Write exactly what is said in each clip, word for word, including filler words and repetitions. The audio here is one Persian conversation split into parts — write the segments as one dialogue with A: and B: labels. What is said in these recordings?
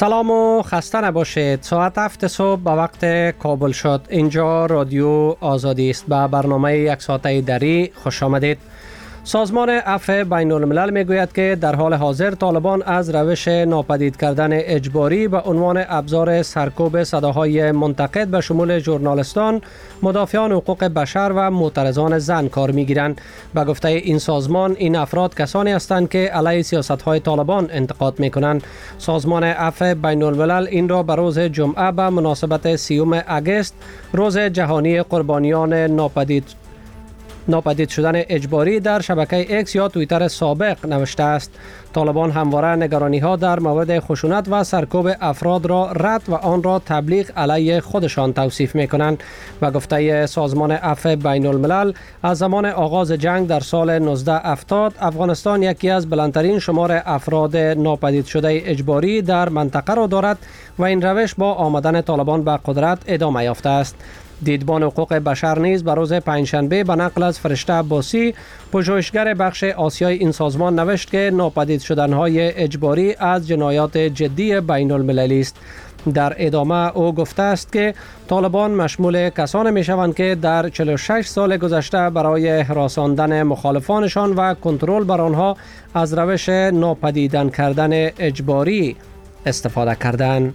A: سلام و خسته نباشید. ساعت هفت صبح به وقت کابل شد. اینجا رادیو آزادی است. به برنامه یک ساعته دری خوش آمدید. سازمان عفو بین الملل میگوید که در حال حاضر طالبان از روش ناپدید کردن اجباری به عنوان ابزار سرکوب صداهای منتقد به شمول ژورنالیستان، مدافعان حقوق بشر و معترضان زن کار میگیرند. به گفته این سازمان، این افراد کسانی هستند که علیه سیاست‌های طالبان انتقاد میکنند. سازمان عفو بین الملل این را به روز جمعه به مناسبت سیوم اگست، روز جهانی قربانیان ناپدید ناپدید شدن اجباری، در شبکه اکس یا توییتر سابق نوشته است. طالبان همواره نگرانی ها در مورد خشونت و سرکوب افراد را رد و آن را تبلیغ علیه خودشان توصیف می کنند. و گفته سازمان عفو بین الملل، از زمان آغاز جنگ در سال نوزده هفتاد افغانستان یکی از بلندترین شمار افراد ناپدید شده اجباری در منطقه را دارد و این روش با آمدن طالبان به قدرت ادامه یافته است. دیدبان حقوق بشر نیز به روز پنجشنبه به نقل از فرشته عباسی، پژوهشگر بخش آسیای این سازمان، نوشت که ناپدید شدن‌های اجباری از جنایات جدی بین المللی است. در ادامه او گفته است که طالبان مشمول کسانی می‌شوند که در چهل و شش سال گذشته برای هراساندن مخالفانشان و کنترل بر آنها از روش ناپدیدن کردن اجباری استفاده کردند.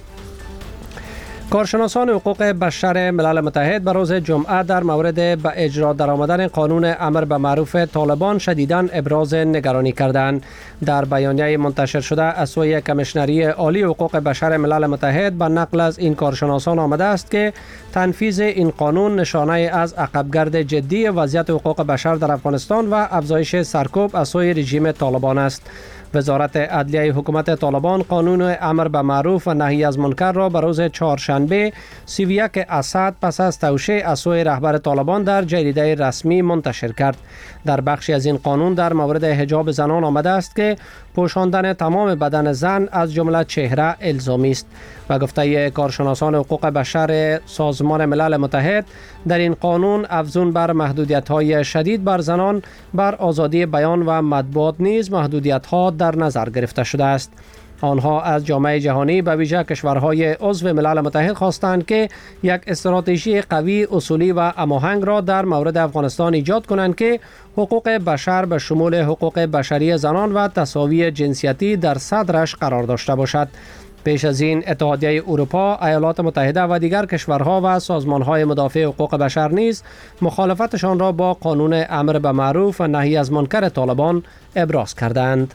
A: کارشناسان حقوق بشر ملل متحد به روز جمعه در مورد به اجرا درآمدن قانون امر به معروف طالبان شدیداً ابراز نگرانی کردند. در بیانیه منتشر شده از سوی کمیشنری عالی حقوق بشر ملل متحد به نقل از این کارشناسان آمده است که تنفیذ این قانون نشانه از عقبگرد جدی وضعیت حقوق بشر در افغانستان و افزایش سرکوب از سوی رژیم طالبان است. وزارت عدلیه حکومت طالبان قانون امر به معروف و نهی از منکر را به روز چهارشنبه سی و یک اسد پس از توشیح از سوی رهبر طالبان در جریده رسمی منتشر کرد. در بخشی از این قانون در مورد حجاب زنان آمده است که پوشاندن تمام بدن زن از جمله چهره الزامی است. و گفته کارشناسان حقوق بشر سازمان ملل متحد، در این قانون افزون بر محدودیت‌های شدید بر زنان بر آزادی بیان و مطبوعات نیز محدودیت‌ها در نظر گرفته شده است. آنها از جامعه جهانی به ویژه کشورهای عضو ملل متحد خواستند که یک استراتژی قوی، اصولی و هماهنگ را در مورد افغانستان ایجاد کنند که حقوق بشر به شمول حقوق بشری زنان و تساوی جنسیتی در صدرش قرار داشته باشد. پیش از این اتحادیه اروپا، ایالات متحده و دیگر کشورها و سازمانهای مدافع حقوق بشر نیز مخالفتشان را با قانون امر به معروف و نهی از منکر طالبان ابراز کردند.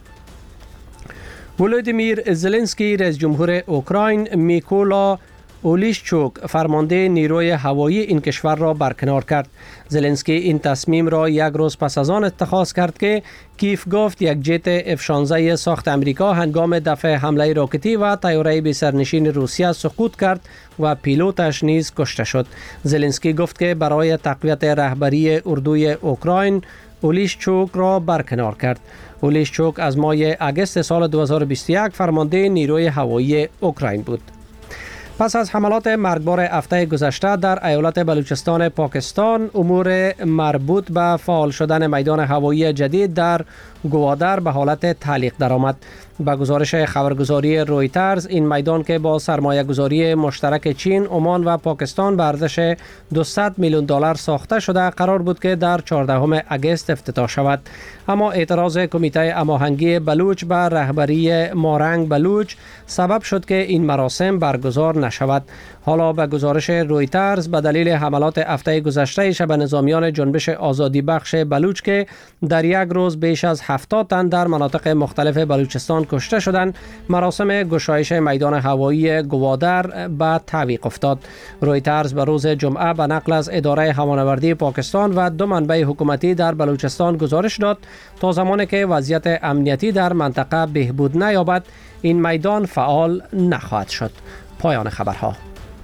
A: ولودیمیر زلنسکی رئیس جمهور اوکراین میکولا اولیشچوک فرمانده نیروی هوایی این کشور را برکنار کرد. زلنسکی این تصمیم را یک روز پس از آن اتخاذ کرد که کیف گفت یک جت اف شانزده ساخت امریکا هنگام دفع حمله راکتی و طیاره بی سرنشین روسیه سقوط کرد و پیلوتش نیز کشته شد. زلنسکی گفت که برای تقویت رهبری اردوی اوکراین اولیشچوک را برکنار کرد. اولیشچوک از ماه اگست سال دو هزار و بیست و یک فرمانده نیروی هوایی اوکراین بود. پس از حملات مرگبار هفته گذشته در ایالت بلوچستان پاکستان، امور مربوط به فعال شدن میدان هوایی جدید در گوادر به حالت تعلیق درآمد. با گزارش خبرگزاری رویترز، این میدان که با سرمایه گذاری مشترک چین، عمان و پاکستان به ارزش دویست میلیون دلار ساخته شده قرار بود که در چهاردهم اگست افتتاح شود. اما اعتراض کمیته هماهنگی بلوچ به رهبری مارنگ بلوچ سبب شد که این مراسم برگزار نشود. حالا به گزارش رویترز، به دلیل حملات هفته گذشته شب نظامیان جنبش آزادی بخش بلوچ که در یک روز بیش از هفتاد تن در مناطق مختلف بلوچستان کشته شدند، مراسم گشایش میدان هوایی گوادر به تعویق افتاد. رویترز به روز جمعه به نقل از اداره هوانوردی پاکستان و دو منبع حکومتی در بلوچستان گزارش داد تا زمانی که وضعیت امنیتی در منطقه بهبود نیابد، این میدان فعال نخواهد شد. پایان خبرها.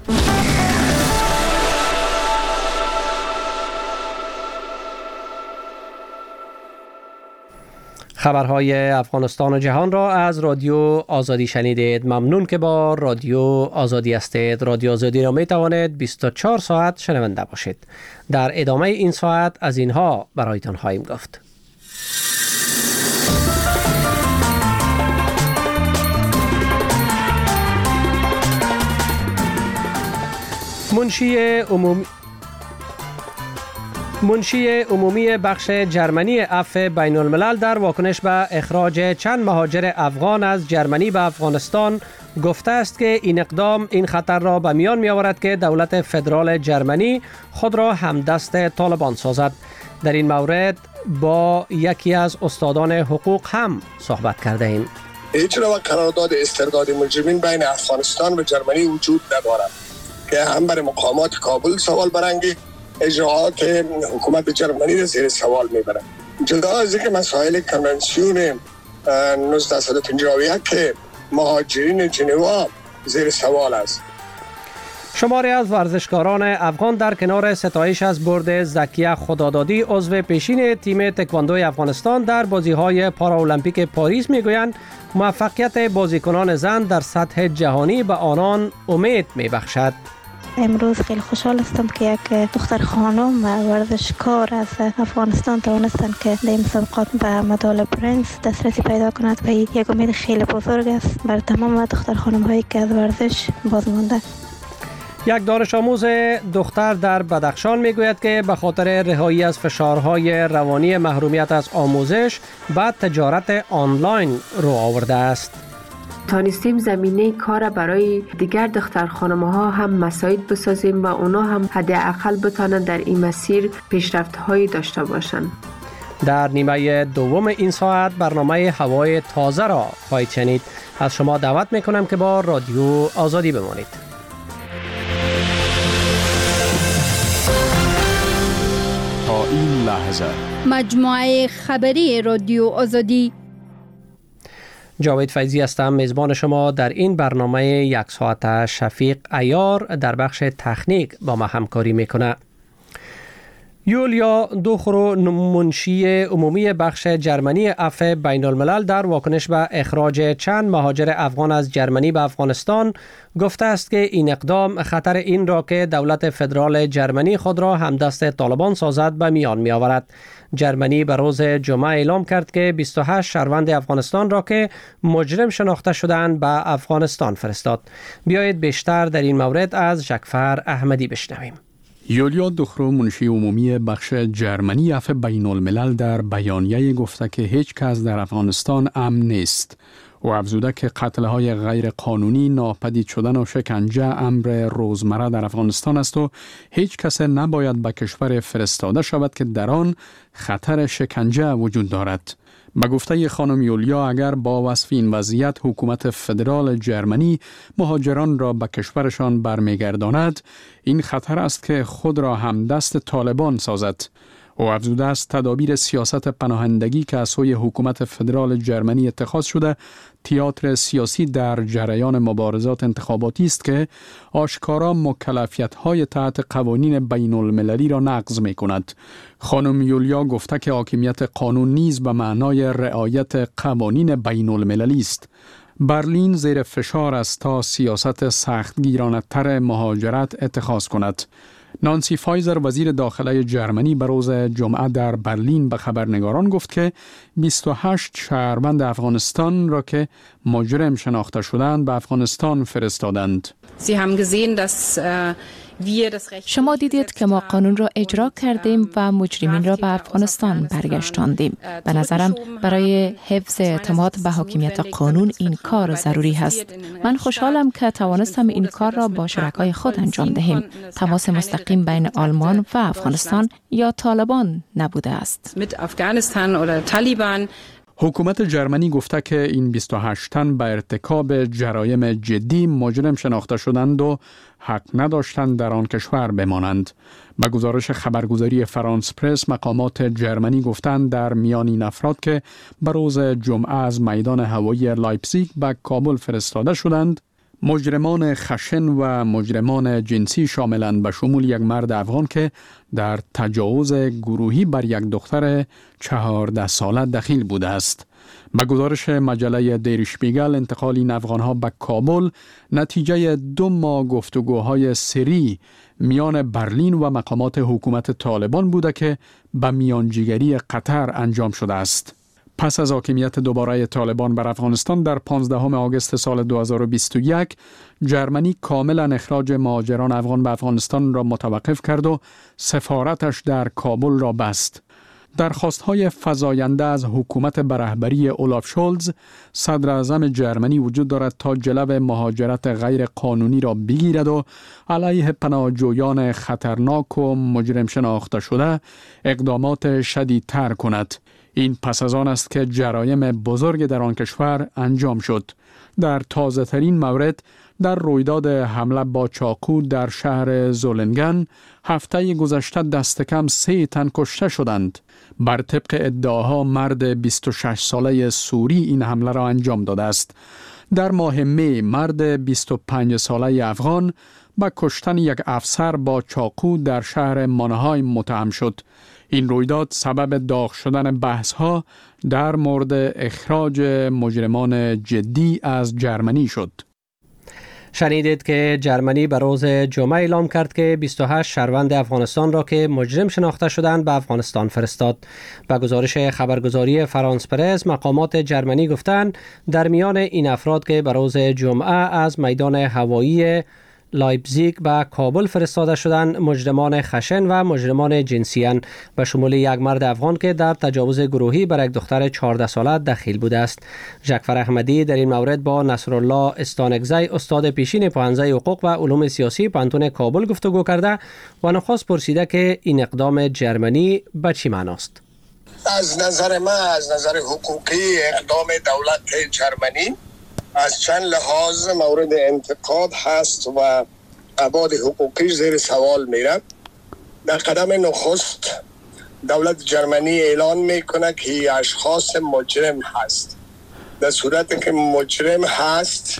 A: خبرهای افغانستان و جهان را از رادیو آزادی شنیدید. ممنون که با رادیو آزادی هستید. رادیو آزادی را می توانید بیست و چهار ساعت شنونده باشید. در ادامه این ساعت از اینها برایتان خواهیم گفت. منشی عمومی منشی عمومی بخش جرمنی عفو بین الملل در واکنش به اخراج چند مهاجر افغان از جرمنی به افغانستان گفته است که این اقدام این خطر را به میان می آورد که دولت فدرال جرمنی خود را همدست طالبان سازد. در این مورد با یکی از استادان حقوق هم صحبت کرده ایم.
B: هیچ نوع قرارداد استرداد مجرمین بین افغانستان و جرمنی وجود ندارد که هم برای مقامات کابل سوال برانگیخت، اجراعات حکومت جرمنی را زیر سوال میبرند. جدا از اینکه مسائل کنونسیون نوزده پنجاه و یک که مهاجرین ژنوا زیر سوال است.
A: شماری از ورزشکاران افغان در کنار ستایش از برد زکیه خدادادی عضو پیشین تیم تکواندوی افغانستان در بازی‌های پارالمپیک پاریس میگویند موفقیت بازیکنان زن در سطح جهانی به آنان امید میبخشد.
C: امروز خیلی خوشحال هستم که یک دختر خانم و ورزشکار از افغانستان توانستند که در این مسابقات به مدال برنز دسترسی پیدا کند و یک امید خیلی بزرگ است بر تمام دختر خانم هایی که از ورزش باز مانده.
A: یک دانش آموز دختر در بدخشان میگوید که به خاطر رهایی از فشارهای روانی محرومیت از آموزش به تجارت آنلاین رو آورده است.
D: تانستیم زمینه کار برای دیگر دختر خانم‌ها هم مساعد بسازیم و اونا هم حداقل بتانند در این مسیر پیشرفت‌هایی داشته باشند.
A: در نیمه دوم این ساعت برنامه هوای تازه را خواهید شنید. از شما دعوت میکنم که با رادیو آزادی بمانید.
E: تا این لحظه
F: مجموعه خبری رادیو آزادی.
A: جاوید فیضی هستم، میزبان شما در این برنامه یک ساعت. شفیق عیار در بخش تکنیک با ما همکاری میکنه. یولیا دوخرو منشی عمومی بخش جرمنی عفو بین الملل در واکنش به اخراج چند مهاجر افغان از جرمنی به افغانستان گفته است که این اقدام خطر این را که دولت فدرال جرمنی خود را همدست طالبان سازد به میان می آورد. جرمنی به روز جمعه اعلام کرد که بیست و هشت شهروند افغانستان را که مجرم شناخته شدند به افغانستان فرستاد. بیایید بیشتر در این مورد از ژکفر احمدی بشنویم.
E: یولیا دوخرو منشی عمومی بخش جرمنی عفو بین الملل در بیانیه گفته که هیچ کس در افغانستان امن نیست و افزوده که قتل‌های غیر قانونی، ناپدید شدن و شکنجه امر روزمره در افغانستان است و هیچ کس نباید به کشور فرستاده شود که در آن خطر شکنجه وجود دارد. به گفته خانم یولیا اگر با وصف این وضعیت حکومت فدرال جرمنی مهاجران را به کشورشان برمیگرداند، این خطر است که خود را همدست طالبان سازد. و افزوده است تدابیر سیاست پناهندگی که از سوی حکومت فدرال جرمنی اتخاذ شده تئاتر سیاسی در جریان مبارزات انتخاباتی است که آشکارا مکلفیت‌های تحت قوانین بین المللی را نقض می‌کند. خانم یولیا گفته که حاکمیت قانون نیز به معنای رعایت قوانین بین المللی است. برلین زیر فشار است تا سیاست سختگیرانه‌تر مهاجرت اتخاذ کند. نانسی فایزر وزیر داخله جرمنی به روز جمعه در برلین به خبرنگاران گفت که بیست و هشت شهروند افغانستان را که مجرم شناخته شدند به افغانستان فرستادند.
G: شما دیدید که ما قانون را اجرا کردیم و مجرمین را به افغانستان برگشتاندیم. به نظرم برای حفظ اعتماد به حاکمیت قانون این کار ضروری است. من خوشحالم که توانستم این کار را با شرکای خود انجام دهیم. تماس مستقیم بین آلمان و افغانستان یا طالبان نبوده است.
E: حکومت جرمنی گفته که این بیست و هشت تن به ارتکاب جرایم جدی مجرم شناخته شدند و حق نداشتند در آن کشور بمانند. به گزارش خبرگزاری فرانس پرس مقامات جرمنی گفتند در میان این افراد که به روز جمعه از میدان هوایی لایپزیگ به کابل فرستاده شدند، مجرمان خشن و مجرمان جنسی شاملند به شمول یک مرد افغان که در تجاوز گروهی بر یک دختر چهارده ساله دخیل بوده است. به گزارش مجله دیر شپیگل انتقال این افغانها به کابل نتیجه دو ماه گفتگوهای سری میان برلین و مقامات حکومت طالبان بوده که به میانجیگری قطر انجام شده است. پس از حاکمیت دوباره طالبان بر افغانستان در پانزدهم آگوست سال دو هزار و بیست و یک، جرمنی کاملا اخراج مهاجران افغان به افغانستان را متوقف کرد و سفارتش در کابل را بست. درخواست‌های فزاینده از حکومت به رهبری اولاف شولز، صدر اعظم جرمنی، وجود دارد تا جلو مهاجرت غیر قانونی را بگیرد و علیه پناهجویان خطرناک و مجرم شناخته شده اقدامات شدیدتر کند. این پس از آن است که جرایم بزرگ در آن کشور انجام شد. در تازه ترین مورد، در رویداد حمله با چاقو در شهر زولنگن هفته گذشته دست کم سه تن کشته شدند. بر طبق ادعاها مرد بیست و شش ساله سوری این حمله را انجام داده است. در ماه می مرد بیست و پنج ساله افغان به کشتن یک افسر با چاقو در شهر مانهایم متهم شد. این رویداد سبب داغ شدن بحث‌ها در مورد اخراج مجرمان جدی از جرمنی شد.
A: شنیدید که جرمنی به روز جمعه اعلام کرد که بیست و هشت شهروند افغانستان را که مجرم شناخته شدند به افغانستان فرستاد. به گزارش خبرگزاری فرانس پرس، مقامات جرمنی گفتند در میان این افراد که به روز جمعه از میدان هوایی لایپزیگ به کابل فرستاده شدند، مجرمان خشن و مجرمان جنسیان به شمول یک مرد افغان که در تجاوز گروهی بر یک دختر چهارده ساله دخیل بوده است. ژکفر احمدی در این مورد با نصرالله استانکزی، استاد پیشین پوهنځی حقوق و علوم سیاسی پوهنتون کابل گفتگو کرده و نخواست پرسیده که این اقدام جرمنی به چی معناست.
B: از نظر من، از نظر حقوقی، اقدام دولت جرمنی از چند لحاظ مورد انتقاد هست و ابعاد حقوقی زیر سوال میره. در قدم نخست دولت جرمنی اعلان میکنه که اشخاص مجرم هست. در صورتی که مجرم هست،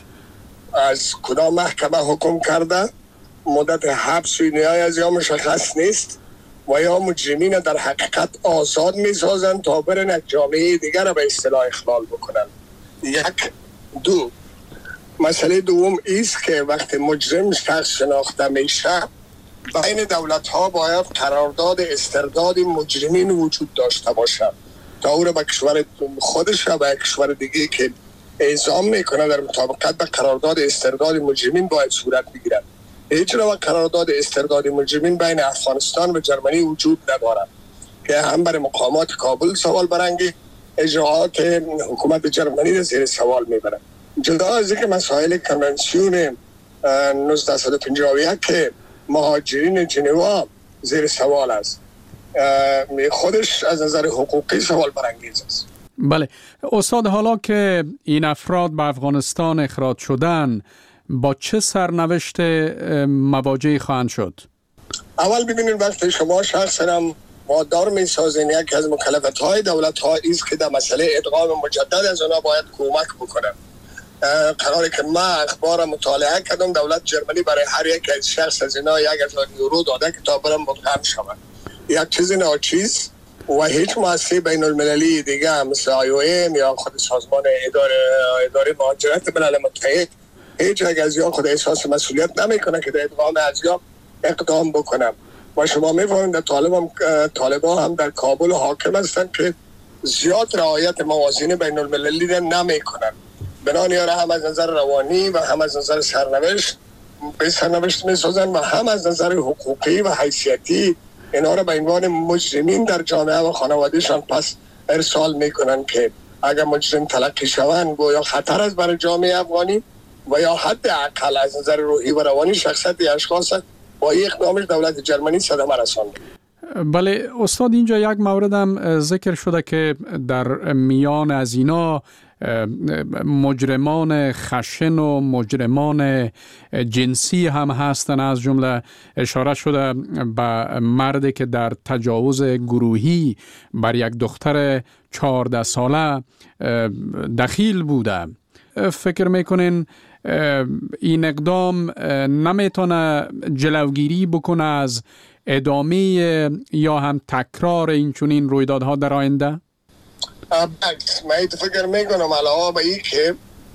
B: از کدام محکمه حکم کرده، مدت حبس و نهایی از یا مشخص نیست و یا مجرمین در حقیقت آزاد میسازن تا برن یک جامعه دیگر را به اصطلاح اخلال بکنن. یک دو مسئله دوم ایست که وقتی مجرم شخص شناخته میشه، بین دولت ها باید قرارداد استرداد مجرمین وجود داشته باشه تا او را به کشور خودش و به کشور دیگه که اعزام میکنه در مطابقت به قرارداد استرداد مجرمین باید صورت بگیرد. هیچ نوع قرارداد استرداد مجرمین بین افغانستان و جرمنی وجود ندارد که هم برای مقامات کابل سوال برانگیخت، اجراعات حکومت جرمنی را زیر سوال میبرد. جدا از اینکه مسائل کنونسیون نوزده پنجاه و یک که مهاجرین جنوا زیر سوال است، خودش از نظر حقوقی سوال برانگیز است.
E: بله استاد، حالا که این افراد به افغانستان اخراج شدن، با چه سرنوشت مواجه خواهند شد؟
B: اول ببینید وقتی شما شخص هم وادار میسازین، یک از مکلفیت های دولت ها ایست که در مسئله ادغام مجدد از اونا باید کمک بکنن. قراره که من اخبار مطالعه کردم، دولت جرمنی برای هر یک از شخص از اینا یک هزار یورو داده که تا برم مدغم شود. یک چیز ناچیز و هیچ مؤسسه بین المللی دیگه مثل آی او ام یا خود سازمان اداره اداره مهاجرت ملل متحد هیچ یک از یا خود احساس مسئولیت نمیکنه که در ادغام از یا اقدام بکنم. و شما میفهمید در طالب طالبان هم در کابل حاکم هستند که زیاد رعایت موازین بین المللی را نمیکنن. بنابراین هم از نظر روانی و هم از نظر سرنوشت به سرنوشت میسازن و هم از نظر حقوقی و حیثیتی اینا را به عنوان مجرمین در جامعه و خانوادهشان پس ارسال میکنن که اگر مجرم تلقی شوند گویا خطر است برای جامعه افغانی و یا حداقل از نظر روحی و روانی شخصیت اشخاص با این اقدامش دولت جرمنی صدمه رسانده.
E: بله استاد، اینجا یک مورد هم ذکر شده که در میان از اینا مجرمان خشن و مجرمان جنسی هم هستن. از جمله اشاره شده به مردی که در تجاوز گروهی بر یک دختر چهارده ساله دخیل بوده. فکر میکنین این اقدام نمیتونه جلوگیری بکنه از ادامه یا هم تکرار این چنین رویدادها در آینده؟
B: من فکر میکنم علاوه به این که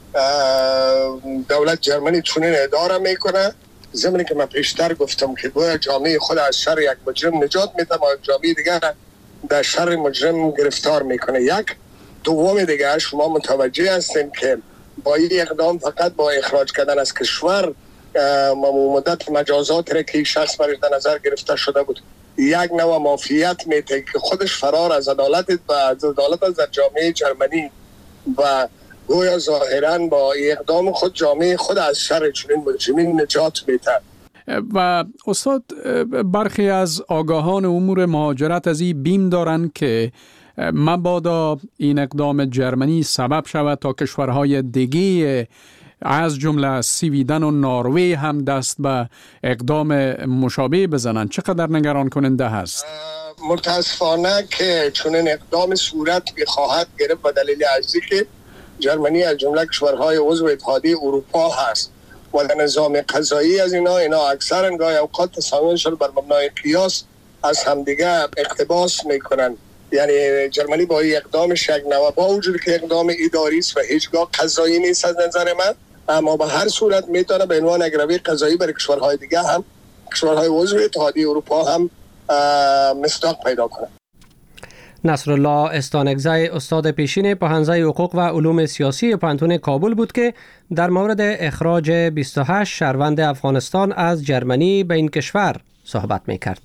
B: دولت جرمنی چنین اداره میکنه، زمانی که من پیشتر گفتم که گویا جامعه خود از شر یک مجرم نجات میده و جامعه دیگر در شر مجرم گرفتار میکنه. یک دوم دیگه شما متوجه هستین که با این اقدام فقط با اخراج کردن از کشور مدت مجازات را که شخص برای در نظر گرفته شده بود یک نوع مافیت میته که خودش فرار از عدالت و از عدالت از جامعه جرمنی و گویا ظاهرا با اقدام خود جامعه خود از شر چنین مجرمین نجات میده.
E: و استاد برخی از آگاهان امور مهاجرت از این بیم دارند که مبادا این اقدام جرمنی سبب شود تا کشورهای دیگه از جمله سویدن و نروژ هم دست به اقدام مشابه بزنند. چقدر نگران کننده هست؟
B: متاسفانه که چنین اقدام صورت بخواهد گرفت به دلیل عجزی که جرمنی از جمله کشورهای عضو اتحادیه اروپا هست و در نظام قضایی از اینا اینا اکثر انگاه اوقات تصمیمشون بر مبنای قیاس از همدیگه اقتباس میکنن. یعنی جرمنی با این اقدامش یک نوع با وجود که اقدام اداری است و هیچگاه قضایی نیست از نظر من، اما به هر صورت میتونه به عنوان اگروی قضایی برای کشورهای دیگه هم کشورهای عضو اتحادیه اروپا هم مصداق پیدا کنه.
A: نصرالله استانکزی استاد پیشین پوهنځی حقوق و علوم سیاسی پوهنتون کابل بود که در مورد اخراج بیست و هشت شهروند افغانستان از جرمنی به این کشور صحبت میکرد.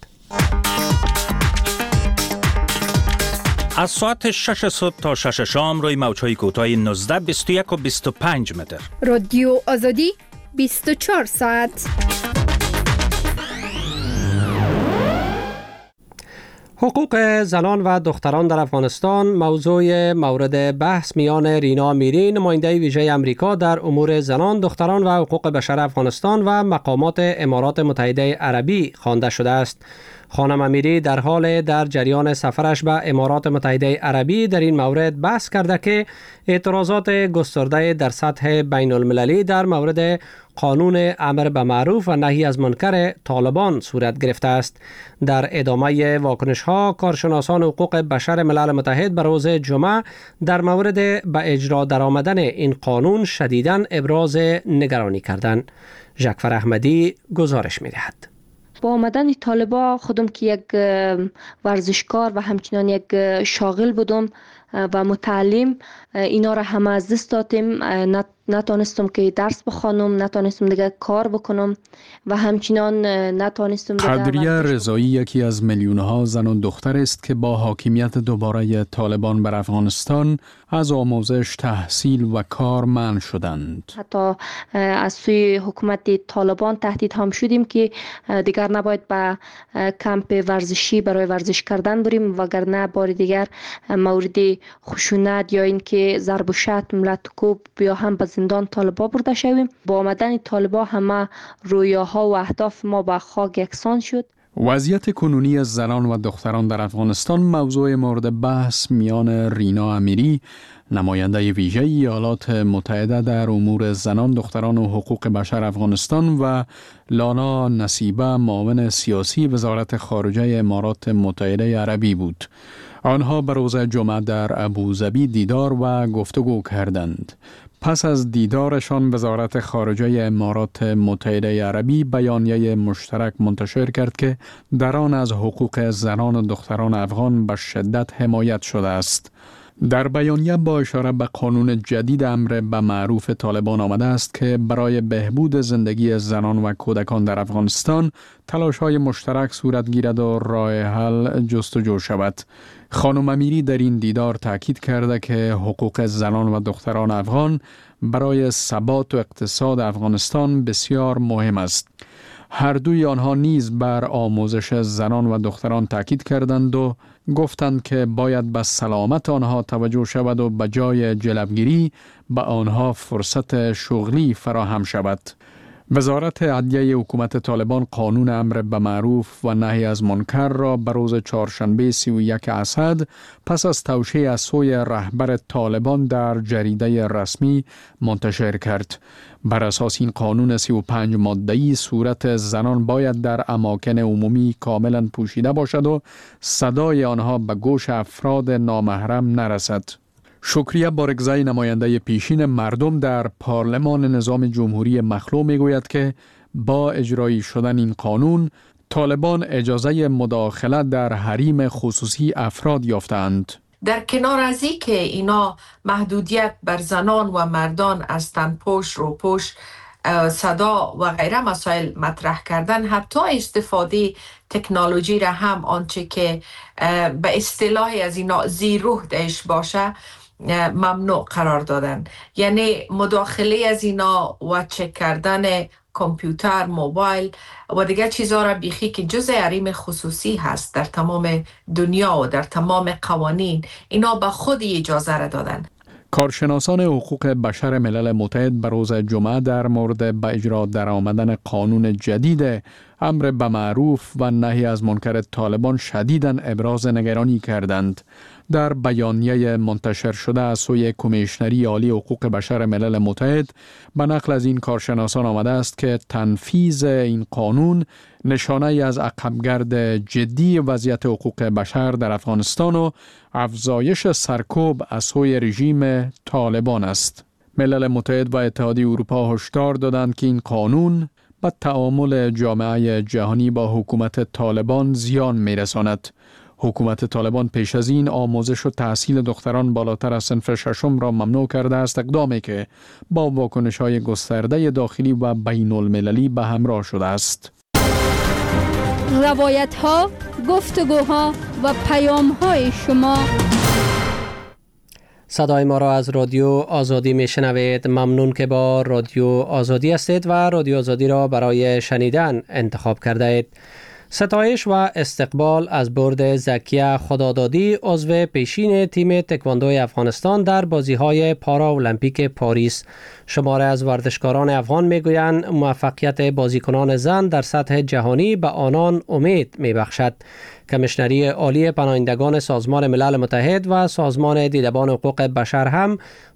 H: از ساعت شش صبح تا شش شام روی موج‌های کوتاه نوزده، بیست و یک و بیست و پنج متر.
F: رادیو آزادی بیست و چهار ساعت.
A: حقوق زنان و دختران در افغانستان موضوع مورد بحث میان رینا میری، نماینده ویژه امریکا در امور زنان، دختران و حقوق بشر افغانستان و مقامات امارات متحده عربی خوانده شده است. خانم امیری در حال در جریان سفرش به امارات متحده عربی در این مورد بحث کرده که اعتراضات گسترده در سطح بین المللی در مورد قانون امر به معروف و نهی از منکر طالبان صورت گرفته است. در ادامه واکنش ها کارشناسان حقوق بشر ملل متحد به روز جمعه در مورد به اجرا درآمدن این قانون شدیداً ابراز نگرانی کردند. ژکفر احمدی گزارش می‌دهد.
I: با آمدن طالبا خودم که یک ورزشکار و همچنان یک شاغل بودم و متعلم، اینا را همه از دست دادیم. نتانستم که درس بخوانم، نتانستم دیگه کار بکنم و همچنان نتانستم دیگه.
E: قدریه رضایی یکی از میلیون‌ها زن و دختر است که با حاکمیت دوباره طالبان بر افغانستان از آموزش، تحصیل و کار منع شدند.
I: حتی از سوی حکومت طالبان تهدید هم شدیم که دیگر نباید به کمپ ورزشی برای ورزش کردن بریم، وگرنه بار دیگر مورد خشونت یا اینکه ضرب و شتم، لط و کوب یا هم به زندان طالبا برده شویم. با آمدن طالبا همه رویاها و اهداف ما به خاک یکسان شد.
E: وضعیت کنونی زنان و دختران در افغانستان موضوع مورد بحث میان رینا امیری، نماینده ویژه ایالات متحده در امور زنان، دختران و حقوق بشر افغانستان و لانا نصیبه، معاون سیاسی وزارت خارجه امارات متحده عربی بود. آنها به روز جمعه در ابوظبی دیدار و گفتگو کردند. پس از دیدارشان وزارت خارجه امارات متحده عربی بیانیه مشترک منتشر کرد که در آن از حقوق زنان و دختران افغان به شدت حمایت شده است. در بیانیه با اشاره به قانون جدید امر به معروف طالبان آمده است که برای بهبود زندگی زنان و کودکان در افغانستان تلاش‌های مشترک صورت گیرد و راه حل جستجو شود. خانم امیری در این دیدار تاکید کرده که حقوق زنان و دختران افغان برای ثبات و اقتصاد افغانستان بسیار مهم است. هر دوی آنها نیز بر آموزش زنان و دختران تاکید کردند و گفتند که باید به سلامت آنها توجه شود و به جای جلبگیری به آنها فرصت شغلی فراهم شود. وزارت عدلیه حکومت طالبان قانون امر به معروف و نهی از منکر را به روز چهارشنبه سی و یک اسد پس از توشیح از سوی رهبر طالبان در جریده رسمی منتشر کرد. بر اساس این قانون سی و پنج ماده‌ای صورت زنان باید در اماکن عمومی کاملا پوشیده باشد و صدای آنها به گوش افراد نامحرم نرسد. شکریه بارگزای نماینده پیشین مردم در پارلمان نظام جمهوری مخلوع می گوید که با اجرایی شدن این قانون طالبان اجازه مداخله در حریم خصوصی افراد یافتند.
J: در کنار از این که اینا محدودیت بر زنان و مردان از تنپوش، روپوش، صدا و غیره مسائل مطرح کردن، حتی استفاده تکنولوژی را هم آنچه که به اصطلاح از اینا زیروح دهش باشه ممنوع قرار دادن. یعنی مداخله از اینا و چک کردن کامپیوتر، موبایل و دیگه چیزها را بیخی که جزء حریم خصوصی هست در تمام دنیا و در تمام قوانین، اینا به خود اجازه را دادن.
E: کارشناسان حقوق بشر ملل متحد به روز جمعه در مورد به اجرا درآمدن قانون جدید امر به معروف و نهی از منکر طالبان شدیداً ابراز نگرانی کردند. در بیانیه منتشر شده از سوی کمیشنری عالی حقوق بشر ملل متحد به نقل از این کارشناسان آمده است که تنفیذ این قانون نشانه از عقبگرد جدی وضعیت حقوق بشر در افغانستان و افزایش سرکوب از سوی رژیم طالبان است. ملل متحد و اتحادیه اروپا هشدار دادند که این قانون به تعامل جامعه جهانی با حکومت طالبان زیان می‌رساند. حکومت طالبان پیش از این آموزش و تحصیل دختران بالاتر از صنف ششم را ممنوع کرده است، اقدامی که با واکنش‌های گسترده داخلی و بین المللی به همراه شده است.
F: روایت‌ها، گفتگوها و پیام‌های شما.
A: صدای ما را از رادیو آزادی میشنوید. ممنون که با رادیو آزادی هستید و رادیو آزادی را برای شنیدن انتخاب کرده اید. ستایش و استقبال از برد زکیه خدادادی، عضو پیشین تیم تکواندوی افغانستان در بازی‌های پارا المپیک پاریس. شماره از ورزشکاران افغان میگویند موفقیت بازیکنان زن در سطح جهانی به آنان امید میبخشد. کمیشنری عالی پناهندگان سازمان ملل متحد و سازمان دیدبان حقوق بشر هم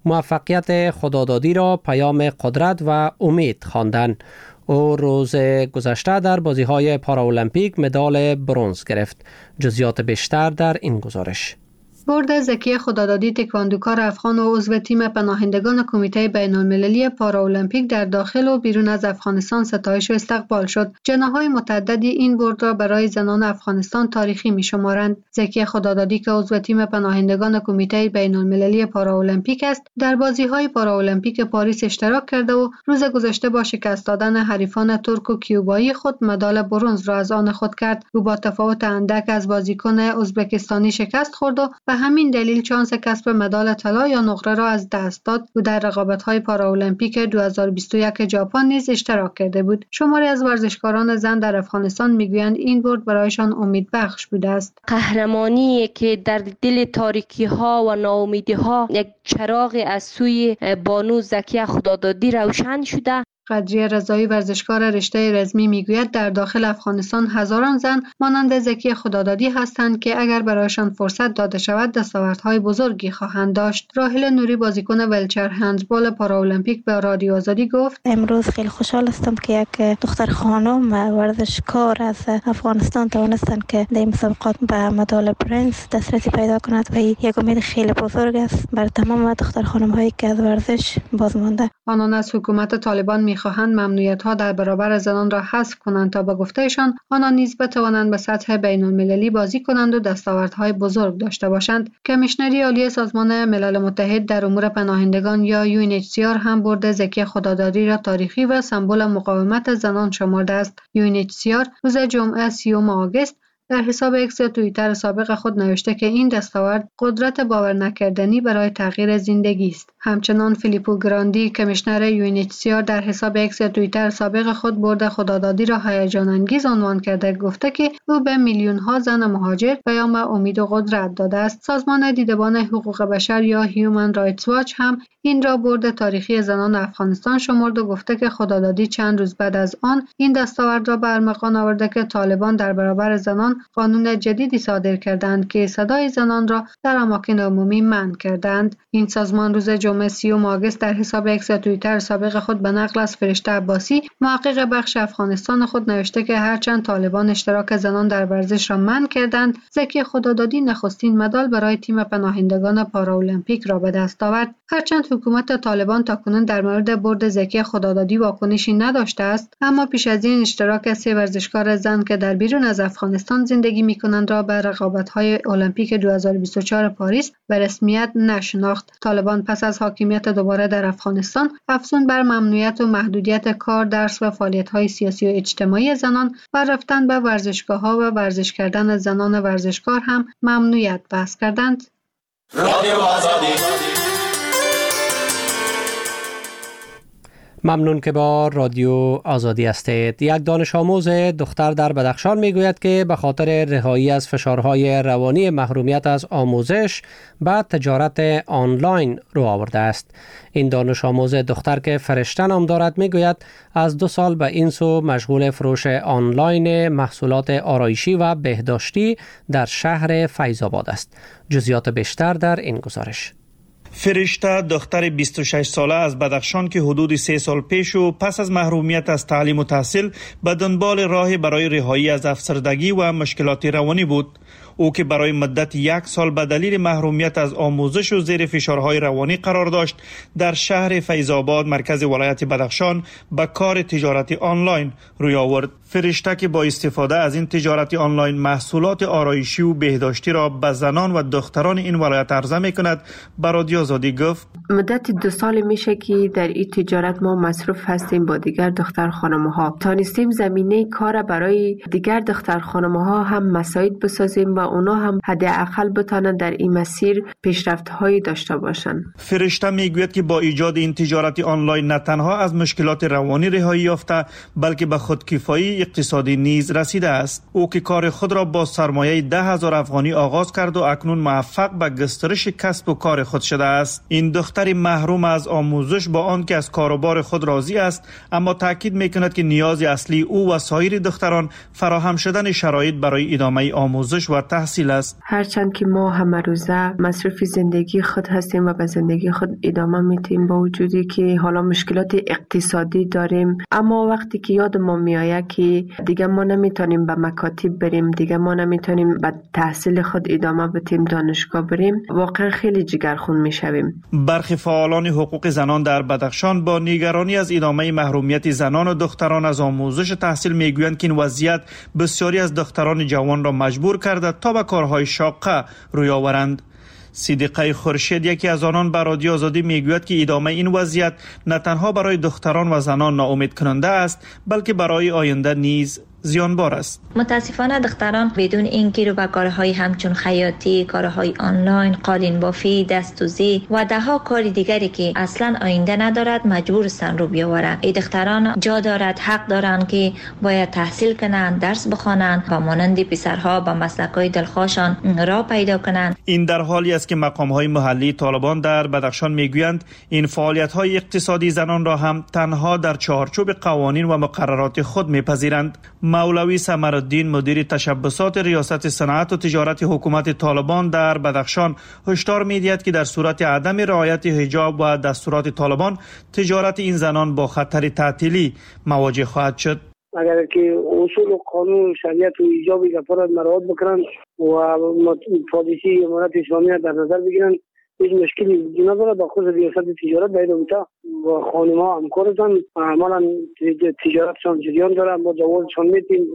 A: موفقیت خدادادی را پیام قدرت و امید خواندند. او روز گذشته در بازی‌های پاراولمپیک مدال برنز گرفت. جزئیات بیشتر در این گزارش.
K: برد زکیه خدادادی، تکواندوکار افغان و عضو تیم پناهندگان کمیته بین‌المللی پاراولمپیک در داخل و بیرون از افغانستان ستایش و استقبال شد. جناح‌های متعددی این برد را برای زنان افغانستان تاریخی می‌شمارند. زکیه خدادادی که عضو تیم پناهندگان کمیته بین‌المللی پاراولمپیک است، در بازی‌های پاراولمپیک پاریس اشتراک کرده و روز گذشته با شکست دادن حریفان ترک و کیوبایی خود مدال برنز را از آن خود کرد. او با تفاوت اندک از بازیکن ازبکستانی شکست خورد و به همین دلیل چانس کسب مدال طلا یا نقره را از دست داد. او در رقابت‌های پاراولمپیک دو هزار و بیست و یک ژاپن نیز اشتراک کرده بود. شماری از ورزشکاران زن در افغانستان میگویند این برد برایشان امیدبخش بوده است.
I: قهرمانی که در دل تاریکی‌ها و ناامیدی‌ها یک چراغ از سوی بانو زکیه خدادادی روشن شده.
K: قدریه رضایی، ورزشکار رشته رزمی، میگوید در داخل افغانستان هزاران زن مانند زکیه خدادادی هستند که اگر برایشان فرصت داده شود دستاوردهای بزرگی خواهند داشت. راحله نوری، بازیکن ویلچر هندبال پاراولمپیک، به رادیو آزادی گفت:
C: امروز خیلی خوشحال هستم که یک دختر خانم ورزشکار از افغانستان توانستند که در مسابقات به مدال برنز دسترسی پیدا کند و یک امید خیلی بزرگ است بر تمام دختر خانم هایی که از ورزش باز مانده.
K: آنان از حکومت طالبان می‌خواهند ممنوعیت‌ها در برابر زنان را حذف کنند تا به گفتهشان آنان نیز بتوانند به سطح بین‌المللی بازی کنند و دستاوردهای بزرگ داشته باشند. کمیشنری عالی سازمان ملل متحد در امور پناهندگان یا یو ان اچ سی آر هم برد زکیه خدادادی را تاریخی و سمبل مقاومت زنان شمرده است. یو ان اچ سی آر روز جمعه سیوم آگوست در حساب اکس توییتر سابق خود نوشته که این دستاورد قدرت باور نکردنی برای تغییر زندگی است. همچنان فیلیپو گراندی، کمیشنر یو ان اچ سی آر، در حساب اکس توییتر سابق خود برد خدادادی را هیجان انگیز عنوان کرده، گفته که او به میلیون ها زن مهاجر پیام امید و قدرت داده است. سازمان دیدبان حقوق بشر یا هیومن رایتس واچ هم این را برد تاریخی زنان افغانستان شمرد و گفته که خدادادی چند روز بعد از آن این دستاورد را به ارمغان آورده که طالبان در برابر زنان قانون جدیدی صادر کردند که صدای زنان را در اماکن عمومی منع کردند. این سازمان روز جمعه سیوم آگوست در حساب اکس توییتر سابق خود به نقل از فرشته عباسی، محقق بخش افغانستان خود نوشته که هرچند طالبان اشتراک زنان در ورزش را منع کردند، زکیه خدادادی نخستین مدال برای تیم پناهندگان پاراولمپیک را به دست آورد. هرچند حکومت طالبان تاکنون در مورد برد زکیه خدادادی واکنشی نداشته است، اما پیش از این اشتراک سه ورزشکار زن که در بیرون از افغانستان افغانستان زندگی می‌کنند را به رقابت‌های المپیک دو هزار و بیست و چهار پاریس به رسمیت نشناخت. طالبان پس از حاکمیت دوباره در افغانستان افزون بر ممنوعیت و محدودیت کار، درس و فعالیت‌های سیاسی و اجتماعی زنان و رفتن به ورزشگاه‌ها و ورزش کردن زنان ورزشکار هم ممنوعیت بحث کردند.
L: رادیو آزادی.
A: ممنون که با رادیو آزادی هستید. یک دانش آموز دختر در بدخشان میگوید که به خاطر رهایی از فشارهای روانی محرومیت از آموزش به تجارت آنلاین رو آورده است. این دانش آموز دختر که فرشته نام دارد میگوید از دو سال به این سو مشغول فروش آنلاین محصولات آرایشی و بهداشتی در شهر فیض آباد است. جزئیات بیشتر در این گزارش.
M: فرشته دختر بیست و شش ساله از بدخشان که حدود سه سال پیش و پس از محرومیت از تعلیم و تحصیل به دنبال راه برای رهایی از افسردگی و مشکلات روانی بود. او که برای مدت یک سال به دلیل محرومیت از آموزش و زیر فشارهای روانی قرار داشت، در شهر فیض آباد مرکز ولایت بدخشان به کار تجارت آنلاین روی آورد. فرشته که با استفاده از این تجارت آنلاین محصولات آرایشی و بهداشتی را به زنان و دختران این ولایت عرضه می‌کند، به رادیو آزادی گفت
D: مدت دو سال میشه که در این تجارت ما مصروف هستیم. با دیگر دختر خانم‌ها تانستیم زمینه کار برای دیگر دختر خانم‌ها هم مساعد بسازیم و اونا هم حداقل بتونن در این مسیر پیشرفت‌هایی داشته باشند.
M: فرشته میگوید که با ایجاد این تجارت آنلاین نه تنها از مشکلات روانی رهایی یافته، بلکه به خودکفایی اقتصادی نیز رسیده است. او که کار خود را با سرمایه ده هزار افغانی آغاز کرد و اکنون موفق به گسترش کسب و کار خود شده است. این دختر محروم از آموزش با آنکه از کاروبار خود راضی است، اما تاکید میکند که نیاز اصلی او و سایر دختران فراهم شدن شرایط برای ادامه آموزش و تحصیل است.
D: هرچند که ما همه روزه مصروف زندگی خود هستیم و به زندگی خود ادامه میدیم، با وجودی که حالا مشکلات اقتصادی داریم، اما وقتی که یاد ما میآید که دیگه ما نمیتونیم به مکاتب بریم، دیگه ما نمیتونیم به تحصیل خود ادامه بدیم، دانشگاه بریم، واقعا خیلی جگرخون میشویم.
M: برخی فعالان حقوق زنان در بدخشان با نگرانی از ادامه محرومیت زنان و دختران از آموزش تحصیل میگویند که این وضعیت بسیاری از دختران جوان را مجبور کرده تا به کارهای شاقه روی آورند. صدیقه خورشید یکی از آنان به رادیو آزادی میگوید که ادامه این وضعیت نه تنها برای دختران و زنان ناامید کننده است، بلکه برای آینده نیز زیانبار است.
N: متاسفانه دختران بدون اینکه رو به کارهای همچون خیاطی، کارهای آنلاین، قالین بافی، دستوزی و دهها کار دیگری که اصلا آینده ندارد مجبور هستند رو بیاورند. این دختران جا دارد، حق دارند که باید تحصیل کنند، درس بخوانند و مانند پسرها به مسلک‌های دلخواشان راه پیدا کنند.
M: این در حالی است که مقام‌های محلی طالبان در بدخشان میگویند این فعالیت‌های اقتصادی زنان را هم تنها در چارچوب قوانین و مقررات خود میپذیرند. مولوی سمرالدین مدیر تشبسات ریاست صنعت و تجارت حکومت طالبان در بدخشان هشدار می‌دهد که در صورت عدم رعایت حجاب و دستورات طالبان تجارت این زنان با خطر تعطیلی مواجه خواهد شد.
O: اگر که اصول و قانون شریعت و ایجاب را مراعات بکنند و پالیسی امارت اسلامی در نظر بگیرند، هیچ مشکلی وجود نداره. با خود ریاست تجارت باید اونجا و خانم‌ها همکارشان عملاً تجارتشان جریان داره، ما جوازشان میدیم،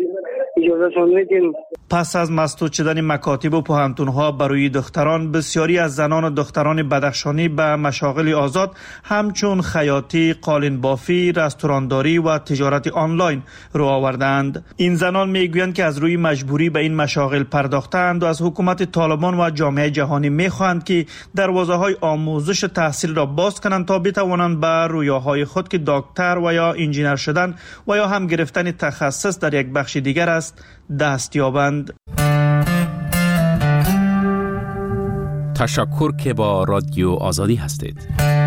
O: اجازهشان میدیم.
M: پس از مسدود شدن مکاتب و پوهنتون‌ها برای دختران، بسیاری از زنان و دختران بدخشانی به مشاغل آزاد همچون خیاطی، قالین بافی، رستورانداری و تجارت آنلاین رو آوردند. این زنان میگویند که از روی مجبوری به این مشاغل پرداختند و از حکومت طالبان و جامعه جهانی میخواهند که دروازه‌های آموزش تحصیل را باز کنند تا بتوانند به رویاهای خود که دکتر و یا انجینر شدن و یا هم گرفتن تخصص در یک بخش دیگر است دست یابند.
L: تشکر که با رادیو آزادی هستید.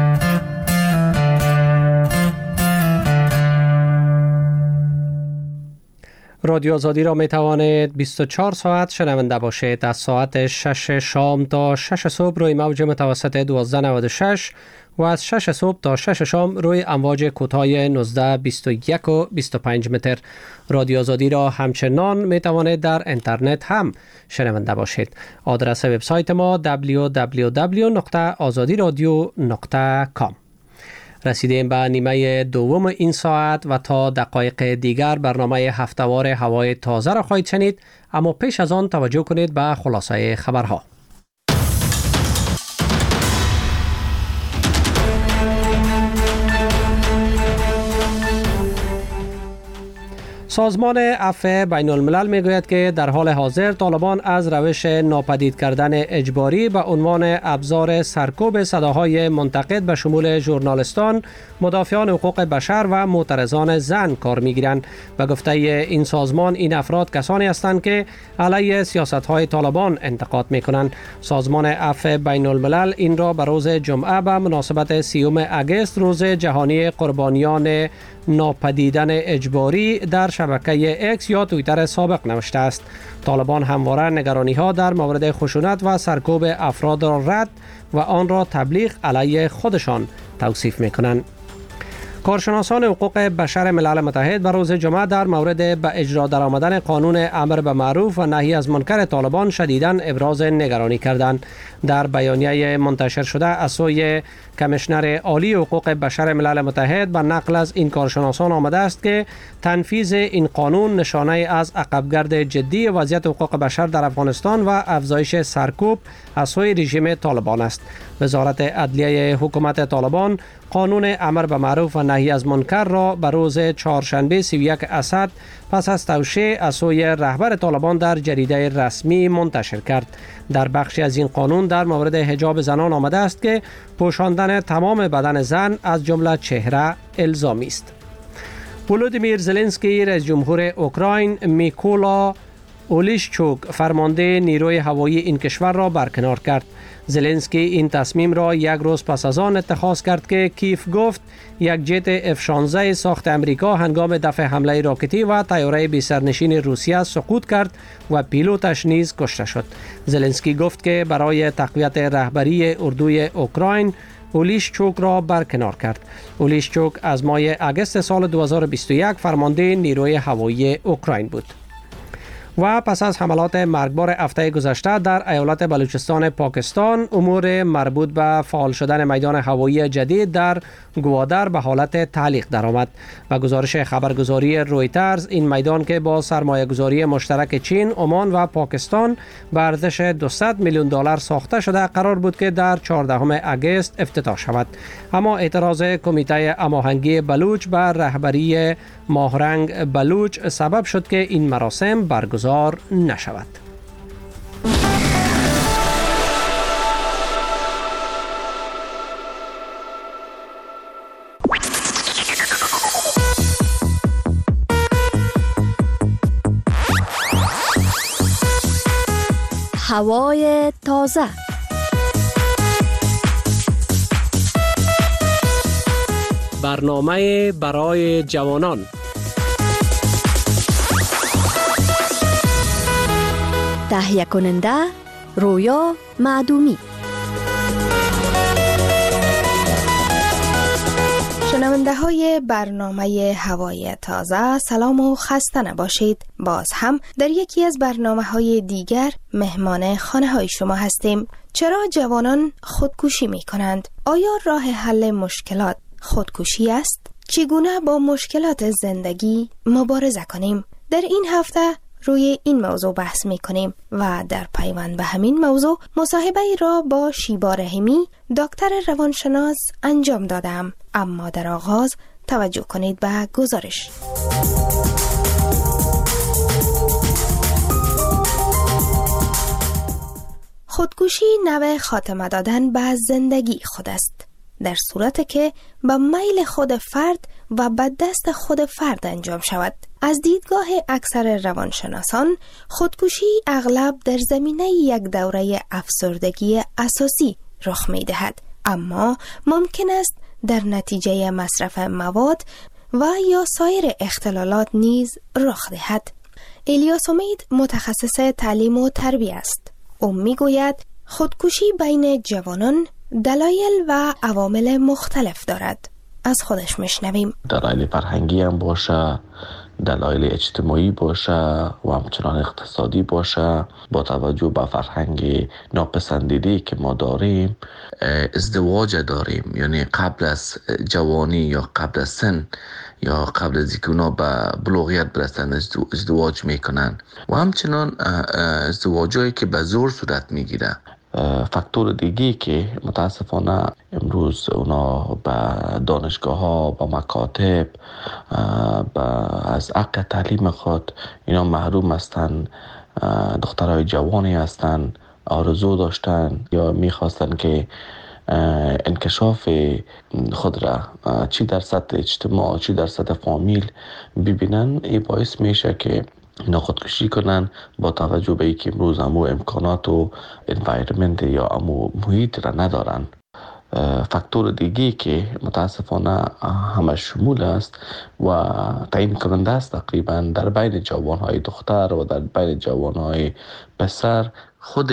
A: رادیو آزادی را می توانید بیست و چهار ساعت شنونده باشید. از ساعت شش شام تا شش صبح روی موج متوسط دوازده نود و شش و از شش صبح تا شش شام روی امواج کوتاه نوزده بیست و یک و بیست و پنج متر. رادیو آزادی را همچنان می توانید در اینترنت هم شنونده باشید. آدرس وبسایت ما دبلیو دبلیو دبلیو دات آزادی رادیو دات کام. رسیدیم به نیمه دوم این ساعت و تا دقایق دیگر برنامه هفتهوار هوای تازه را خواهید شنید. اما پیش از آن توجه کنید به خلاصه خبرها. سازمان عفو بین الملل می گوید که در حال حاضر طالبان از روش ناپدید کردن اجباری به عنوان ابزار سرکوب صداهای منتقد به شمول ژورنالیستان، مدافعان حقوق بشر و معترضان زن کار می گیرند. به گفته این سازمان این افراد کسانی هستند که علیه سیاست های طالبان انتقاد می کنند. سازمان عفو بین الملل این را به روز جمعه به مناسبت سیوم اگست روز جهانی قربانیان ناپدیدن اجباری در شبکه اکس یا توییتر سابق نوشته است. طالبان همواره نگرانی ها در مورد خشونت و سرکوب افراد را رد و آن را تبلیغ علیه خودشان توصیف می کنند. کارشناسان حقوق بشر ملل متحد به روز جمعه در مورد به اجرا درآمدن قانون امر به معروف و نهی از منکر طالبان شدیداً ابراز نگرانی کردند. در بیانیه منتشر شده از سوی کمیشنر عالی حقوق بشر ملل متحد به نقل از این کارشناسان آمده است که تنفیذ این قانون نشانه از عقبگرد جدی وضعیت حقوق بشر در افغانستان و افزایش سرکوب از سوی رژیم طالبان است. وزارت عدلیه حکومت طالبان قانون امر به معروف و نهی از منکر را به روز چهارشنبه سی و یک اسد پس از توشیح از سوی رهبر طالبان در جریده رسمی منتشر کرد. در بخشی از این قانون در مورد حجاب زنان آمده است که پوشاندن تمام بدن زن از جمله چهره الزامی است. ولودیمیر زلنسکی رئیس جمهور اوکراین میکولا اولیشچوک فرمانده نیروی هوایی این کشور را برکنار کرد. زلنسکی این تصمیم را یک روز پس از آن اتخاذ کرد که کیف گفت یک جت اف شانزده ساخت امریکا هنگام دفع حمله راکتی و طیاره بی سرنشین روسیه سقوط کرد و پیلوتش نیز کشته شد. زلنسکی گفت که برای تقویت رهبری اردوی اوکراین اولیشچوک را برکنار کرد. اولیشچوک از ماه اگست سال دو هزار و بیست و یک فرمانده نیروی هوایی اوکراین بود. و پس از حملات مرگبار هفته گذشته در ایالت بلوچستان پاکستان، امور مربوط به فعال شدن میدان هوایی جدید در گوادر به حالت تعلیق درآمد. و گزارش خبرگزاری رویترز این میدان که با سرمایه گذاری مشترک چین، عمان و پاکستان به ارزش دویست میلیون دلار ساخته شده قرار بود که در چهاردهم اگست افتتاح شود. اما اعتراض کمیته هماهنگی بلوچ به رهبری ماهرنگ بلوچ سبب شد که این مراسم برگزار نشود.
P: هوای تازه.
A: برنامه برای جوانان.
P: تهیه کننده رویا معدومی. شنونده های برنامه هوای تازه، سلام و خسته نباشید. باز هم در یکی از برنامه های دیگر مهمان خانه های شما هستیم. چرا جوانان خودکشی می کنند؟ آیا راه حل مشکلات خودکشی است؟ چگونه با مشکلات زندگی مبارزه کنیم؟ در این هفته روی این موضوع بحث می کنیم و در پیوند به همین موضوع مصاحبه را با شیبا رحیمی، دکتر روانشناس انجام دادم. اما در آغاز توجه کنید به گزارش. خودکشی نوع خاتمه دادن به زندگی خود است، در صورت که به میل خود فرد و به دست خود فرد انجام شود. از دیدگاه اکثر روانشناسان، خودکشی اغلب در زمینه یک دوره افسردگی اساسی رخ می دهد، اما ممکن است در نتیجه مصرف مواد و یا سایر اختلالات نیز رخ دهد. الیاس امید متخصص تعلیم و تربیت است. او می گوید خودکشی بین جوانان دلایل و عوامل مختلف دارد. از خودش میشنویم.
Q: دلایل فرهنگی هم باشه، دلایل اجتماعی باشه و همچنان اقتصادی باشه، با توجه به فرهنگ ناپسندیده که ما داریم ازدواج داریم، یعنی قبل از جوانی یا قبل از سن یا قبل از اینکه اونا به بلوغیت برسن ازدواج میکنن و همچنان ازدواجایی که به زور صورت میگیره. فاکتور دیگه که متاسفانه امروز اونا به دانشگاه ها، به مکاتب، به از حق تعلیم خود اینا محروم هستن. دخترای جوانی هستن آرزو داشتن یا میخواستن که انکشاف خود را چی در سطح اجتماع چی در سطح فامیل ببینن، این باعث میشه که اینا خودکشی کنن با توجه به اینکه امروز همو امکانات و انوایرمنت یا همو محیط را ندارن. فاکتور دیگه که متاسفانه همه شمول است و تعیین کننده است تقریبا در بین جوانهای دختر و در بین جوانهای پسر، خود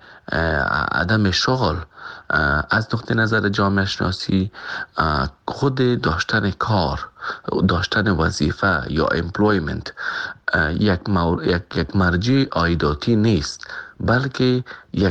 Q: عدم شغل از نقطه نظر جامعه شناسی، خود داشتن کار، داشتن وظیفه یا امپلویمنت یک, مور... یک... یک مرجع عایداتی نیست، بلکه یک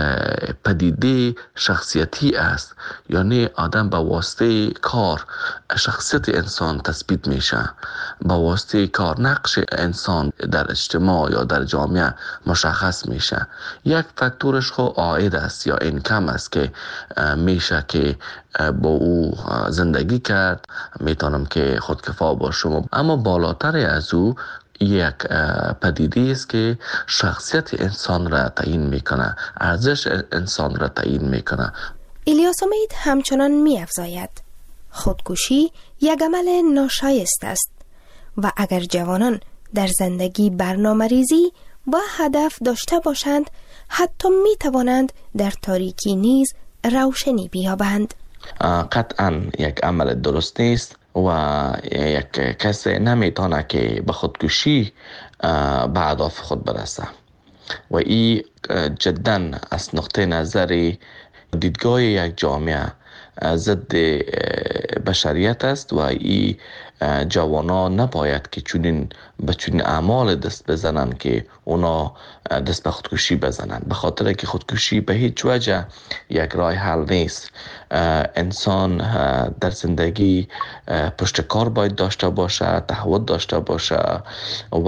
Q: پدیده شخصیتی است. یعنی آدم با واسطه کار شخصیت انسان تثبیت میشه، با واسطه کار نقش انسان در اجتماع یا در جامعه مشخص میشه. یک فاکتورش خو عاید است یا اینکم است که میشه که با او زندگی کرد، میتونم که خودکفا باشم. اما بالاتر از او یک پدیده است که شخصیت انسان را تعیین میکنه، ارزش انسان را تعیین میکنه.
P: الیاس امید همچنان می‌افزاید خودکشی یک عمل ناشایست است و اگر جوانان در زندگی برنامه‌ریزی و هدف داشته باشند، حتی میتوانند در تاریکی نیز روشنی بیابند.
Q: قطعاً یک عمل درست نیست و یک کس نمیتونه که به خودکشی به اهداف خود برسه و این جداً از نقطه نظر دیدگاه یک جامعه ضد بشریت است و این جوانان نباید که چنین به چنین اعمال دست بزنن که اونا دست به خودکشی بزنن، به خاطر که خودکشی به هیچ وجه یک راه حل نیست. انسان در زندگی پشت کار باید داشته باشه، تعهد داشته باشه و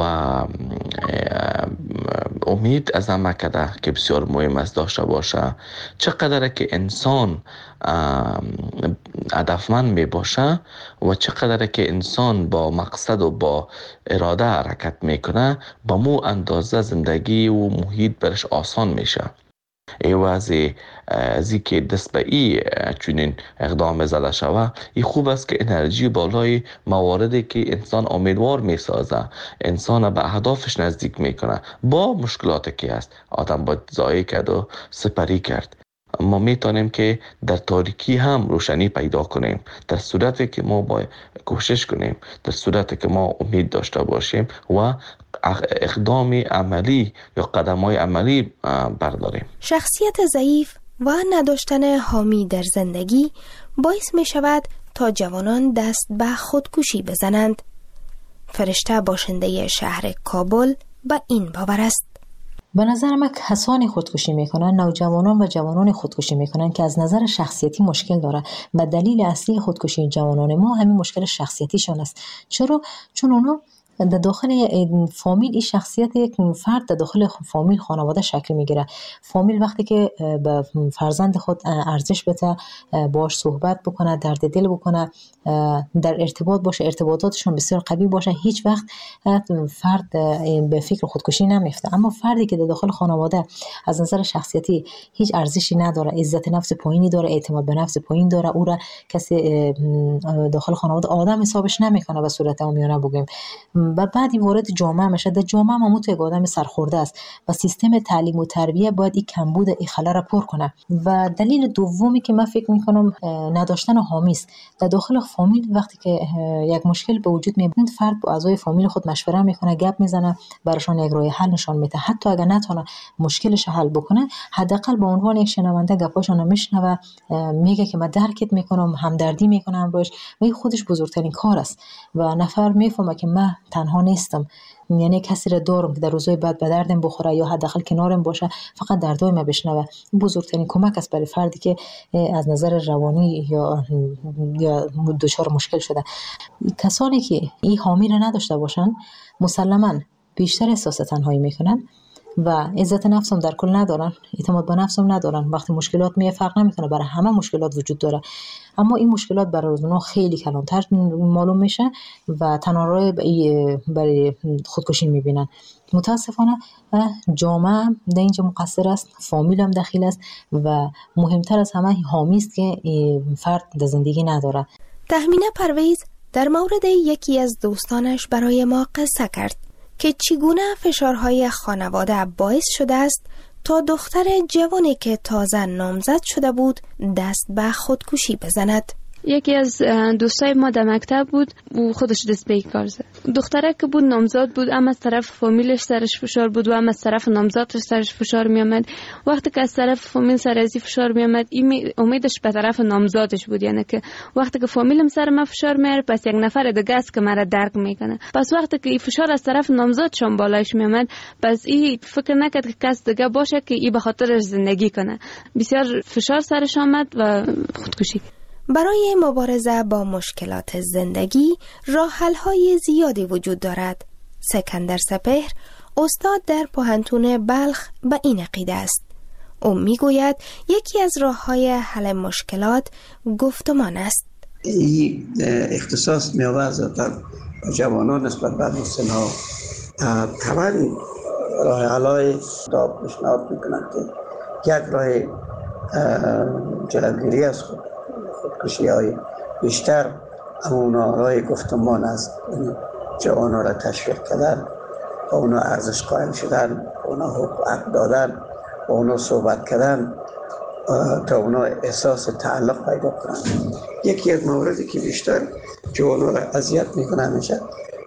Q: امید از عمل که بسیار مهم است داشته باشه. چقدر که انسان هدفمند می باشه و چقدر که انسان با مقصد و با اراده حرکت میکنه، با مو اندازه زندگی و محیط برش آسان میشه. ایوازی ازی که دست به ای چونین اقدام زده شوه، این خوب است که انرژی بالای مواردی که انسان امیدوار میسازه، انسان به اهدافش نزدیک میکنه، با مشکلاتی که هست آدم باید ضایع کرد و سپری کرد. ما میتونیم که در تاریکی هم روشنی پیدا کنیم، در صورتی که ما باید کوشش کنیم، در صورتی که ما امید داشته باشیم و اقدام عملی یا قدم‌های عملی برداریم.
P: شخصیت ضعیف و نداشتن حامی در زندگی باعث می شود تا جوانان دست به خودکشی بزنند. فرشته باشنده شهر کابل با این باور است.
R: به نظر من کسانی خودکشی میکنن، نوجوانان و جوانان خودکشی میکنن که از نظر شخصیتی مشکل داره و دلیل اصلی خودکشی جوانان ما همین مشکل شخصیتیشون است. چرا؟ چون اونا در داخل فامیل این شخصیت یک فرد در داخل فامیل خانواده شکل میگیره. فامیل وقتی که به فرزند خود ارزش بده، باش صحبت بکنه، درد دل بکنه، در ارتباط باشه، ارتباطاتشون بسیار قوی باشه، هیچ وقت فرد به فکر خودکشی نمیفته. اما فردی که در داخل خانواده از نظر شخصیتی هیچ ارزشی نداره، عزت نفس پایینی داره، اعتماد به نفس پایین داره، او را کسی داخل خانواده آدم حسابش نمیکنه به صورت عامیانه بگیم، و بعدی وارد جامعه میشه. در جامعه ما تو یک آدم سرخورده است و سیستم تعلیم و تربیه باید این کمبود این خلا را پر کنه. و دلیل دومی که من فکر میکنم نداشتن حامی است. در داخل فامیل وقتی که یک مشکل به وجود میاد، فرد با اعضای فامیل خود مشوره میکنه، گپ میزنه، براشون یک راه حل نشون میده. حتی اگر نتونه مشکلش حل بکنه، حداقل به عنوان یک شنونده گپاشون میشنوه، میگه که من درکت میکنم، همدردی میکنم باش، و این خودش بزرگترین کار است و نفر میفهمه که من تنها نیستم، یعنی کسی را دارم که در روزهای بعد به دردم بخوره یا حداقل کنارم باشه، فقط دردای من بشنوه. بزرگترین کمک است برای فردی که از نظر روانی یا یا دچار مشکل شده. کسانی که این حامی را نداشته باشن مسلماً بیشتر احساس تنهایی میکنن و عزت نفس هم در کل ندارن، اعتماد به نفس هم ندارن. وقتی مشکلات میاد فرق نمیکنه، برای همه مشکلات وجود داره، اما این مشکلات برای اونها خیلی کلانتر معلوم میشه و تنها راه برای خودکشی میبینن. متاسفانه جامعه در اینجا مقصر است، فامیل هم دخیل است و مهمتر از همه حامی است که فرد در زندگی نداره.
P: تهمینه پرویز در مورد یکی از دوستانش برای ما قصه کرد که چگونه فشارهای خانواده باعث شده است تا دختر جوانی که تازه نامزد شده بود دست به خودکشی بزند.
S: یکی از دوستای ما در مکتب بود و خودش دست به کار زد. دختره که بود نامزد بود، اما از طرف فامیلش سرش فشار بود و اما از طرف نامزدش سرش فشار می آمد. وقتی که از طرف فامیل سر ازی فشار می آمد، این امیدش به طرف نامزدش بود، یعنی که وقتی که فامیلم سر ما فشار میاره پس یک نفر دیگه است که مرا درک میکنه. پس وقتی که این فشار از طرف نامزدشون بالایش می آمد، پس این فکر نکرد که کس دیگه باشه که این به خاطرش زندگی کنه. بسیار فشار سرش آمد و خودکشی.
P: برای مبارزه با مشکلات زندگی راه حل‌های زیادی وجود دارد. سکندر سپهر استاد در پوهنتون بلخ به این عقیده است. او میگوید یکی از راه‌های حل مشکلات گفتمان است.
T: این اختصاص می‌آورد در جوانان نسبت به مسن‌ها طبعاً راه حل‌های داد پیشنهاد می‌کنند که یک راه جلوگیری از خود خودکشی های بیشتر اونا راه گفتمان است. جوانان را تشویق کردن، با اونا ارزش قائل شدن، با اونا حق دادن، با اونا صحبت کردن تا اونا احساس تعلق پیدا کنن. یکی از مواردی که بیشتر جوانان را اذیت میکنن میشه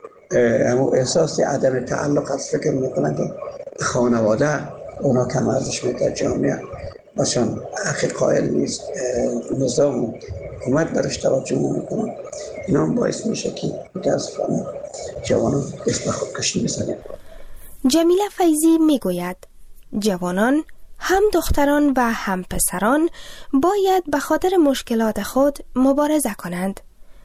T: همون احساس عدم تعلق است. فکر میکنن که خانواده اونا کم ارزش میکنه، جامعه باشن اخیر قائل نیست، نظام و حکومت برش توجه نمیکنن. اینا هم باعث میشه که متاسفانه جوانان دست به خودکشی بزنن.
P: جمیله فیضی میگوید جوانان، هم دختران و هم پسران باید به خاطر مشکلات خود مبارزه کنند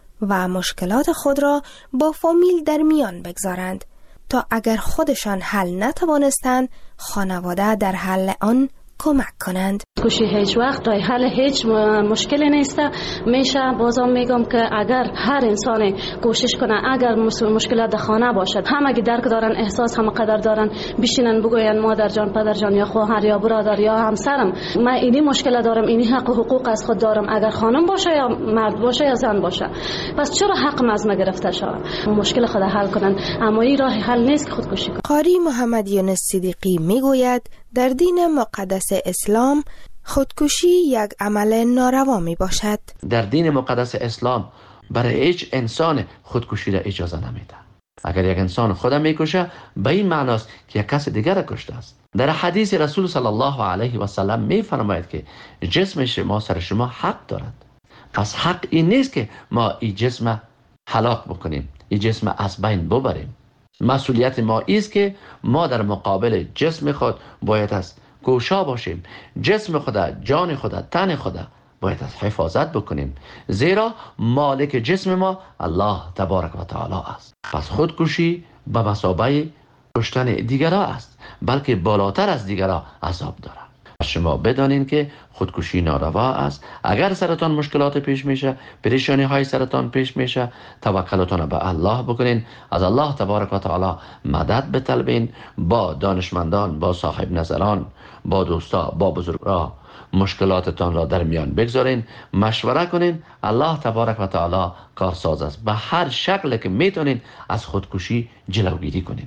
P: و مشکلات خود را با فامیل در میان بگذارند تا اگر خودشان حل نتوانستند خانواده در حل آن کمک کنند.
U: خودکشی هیچ وقت راه حل هیچ مشکلی نیست. میشه بازم میگم که اگر هر انسان کوشش کنه، اگر مشکلات در خانه باشد، همه که درک دارن، احساس هم قدر دارن، بشینن بگوین مادر جان، پدر جان یا خواهر یا برادر یا همسرم من اینی مشکل دارم، اینی حق و حقوق از خود دارم، اگر خانم باشه یا مرد باشه یا زن باشه، پس چرا حق از ما گرفته شود؟ مشکل خود حل کنن، اما این راه حل نیست که خودکشی کنن.
P: قاری محمد یونس صدیقی میگوید در دین مقدس اسلام خودکشی یک عمل ناروا می باشد.
Q: در دین مقدس اسلام برای هیچ انسان خودکشی را اجازه نمیده. اگر یک انسان خودم میکشه به این معناست که یک کس دیگر را کشته است. در حدیث رسول صلی الله علیه و سلم میفرماید که جسم شما سر شما حق دارد. پس حق این نیست که ما این جسم هلاک بکنیم، این جسم از بین ببریم. مسئولیت ما است که ما در مقابل جسم خود باید از کوشا باشیم. جسم خدا، جان خدا، تن خدا باید از حفاظت بکنیم، زیرا مالک جسم ما الله تبارک و تعالی است. پس خودکشی به مثابه کشتن دیگران است، بلکه بالاتر از دیگران عذاب دارد. شما بدانید که خودکشی ناروا است. اگر سرتان مشکلات پیش میشه، پریشانی های سرتان پیش میشه، توکلتان به الله بکنین، از الله تبارک و تعالی مدد بطلبین، با دانشمندان، با صاحب نظران، با دوستا، با بزرگان مشکلاتتان را در میان بگذارین، مشوره کنین. الله تبارک و تعالی کارساز است. به هر شکل که میتونین از خودکشی جلوگیری کنین.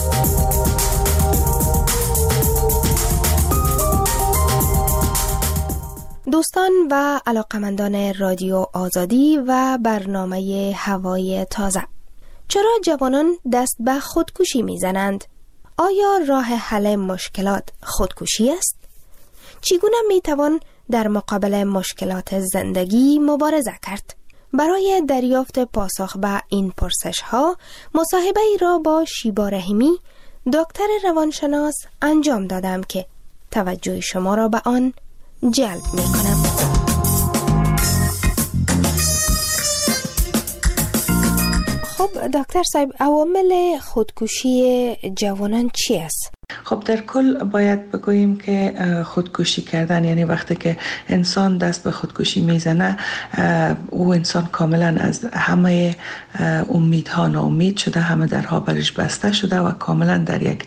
P: دوستان و علاقمندان رادیو آزادی و برنامه هوای تازه، چرا جوانان دست به خودکشی میزنند؟ آیا راه حل مشکلات خودکشی است؟ چگونه میتوان در مقابل مشکلات زندگی مبارزه کرد؟ برای دریافت پاسخ به این پرسش ها مصاحبه ای را با شیبا رحیمی دکتر روانشناس انجام دادم که توجه شما را به آن جلب می کنم. خب دکتر صاحب، عوامل خودکشی جوانان چی است؟
G: خب در کل باید بگوییم که خودکشی کردن یعنی وقتی که انسان دست به خودکشی میزنه او انسان کاملا از همه امیدها ناامید شده، همه درها برش بسته شده و کاملا در یک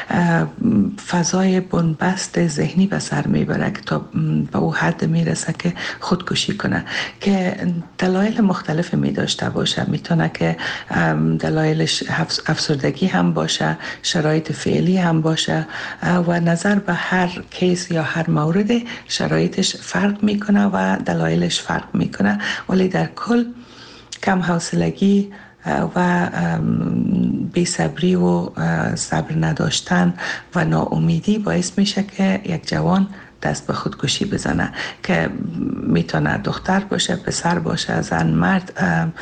G: فضای بنبست ذهنی به سر میبره که تا به او حد میرسه که خودکشی کنه که دلایل مختلف می داشته باشه. میتونه که دلایلش افسردگی هم باشه، شرایط فعلی هم باشه و نظر به هر کیس یا هر مورد شرایطش فرق میکنه و دلایلش فرق میکنه، ولی در کل کم حوصلگی و بی‌صبری و صبر نداشتن و ناامیدی باعث میشه که یک جوان دست به خودکشی بزنه که میتونه دختر باشه، پسر باشه، زن، مرد،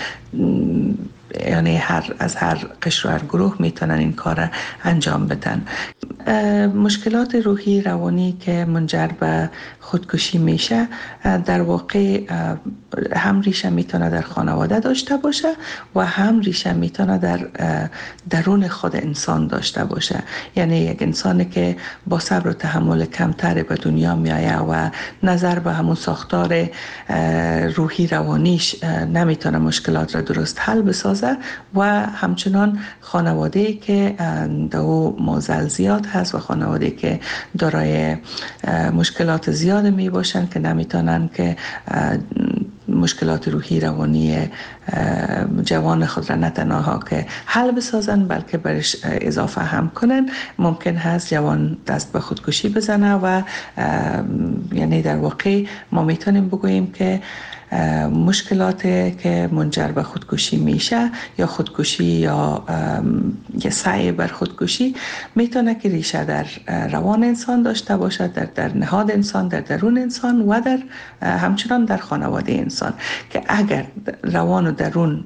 G: یعنی هر از هر قشر و هر گروه میتونن این کار انجام بدن. مشکلات روحی روانی که منجر به خودکشی میشه در واقع هم ریشه میتونه در خانواده داشته باشه و هم ریشه میتونه در درون خود انسان داشته باشه. یعنی یک انسانی که با صبر و تحمل کمتر به دنیا میایه و نظر به همون ساختار روحی روانیش نمیتونه مشکلات را درست حل بسازه و همچنان خانواده‌ای که دو معضل زیاد هست و خانواده‌ای که دارای مشکلات زیاد می باشن که نمیتونن که مشکلات روحی روانی جوان خود را نه تنها که حل بسازن بلکه برش اضافه هم کنن، ممکن هست جوان دست به خودکشی بزنه و یعنی در واقع ما میتونیم بگوییم که مشکلات که منجر به خودکشی میشه یا خودکشی یا یه سعی بر خودکشی میتونه که ریشه در روان انسان داشته باشه، در در نهاد انسان، در درون انسان و در همچنان در خانواده انسان که اگر روان و درون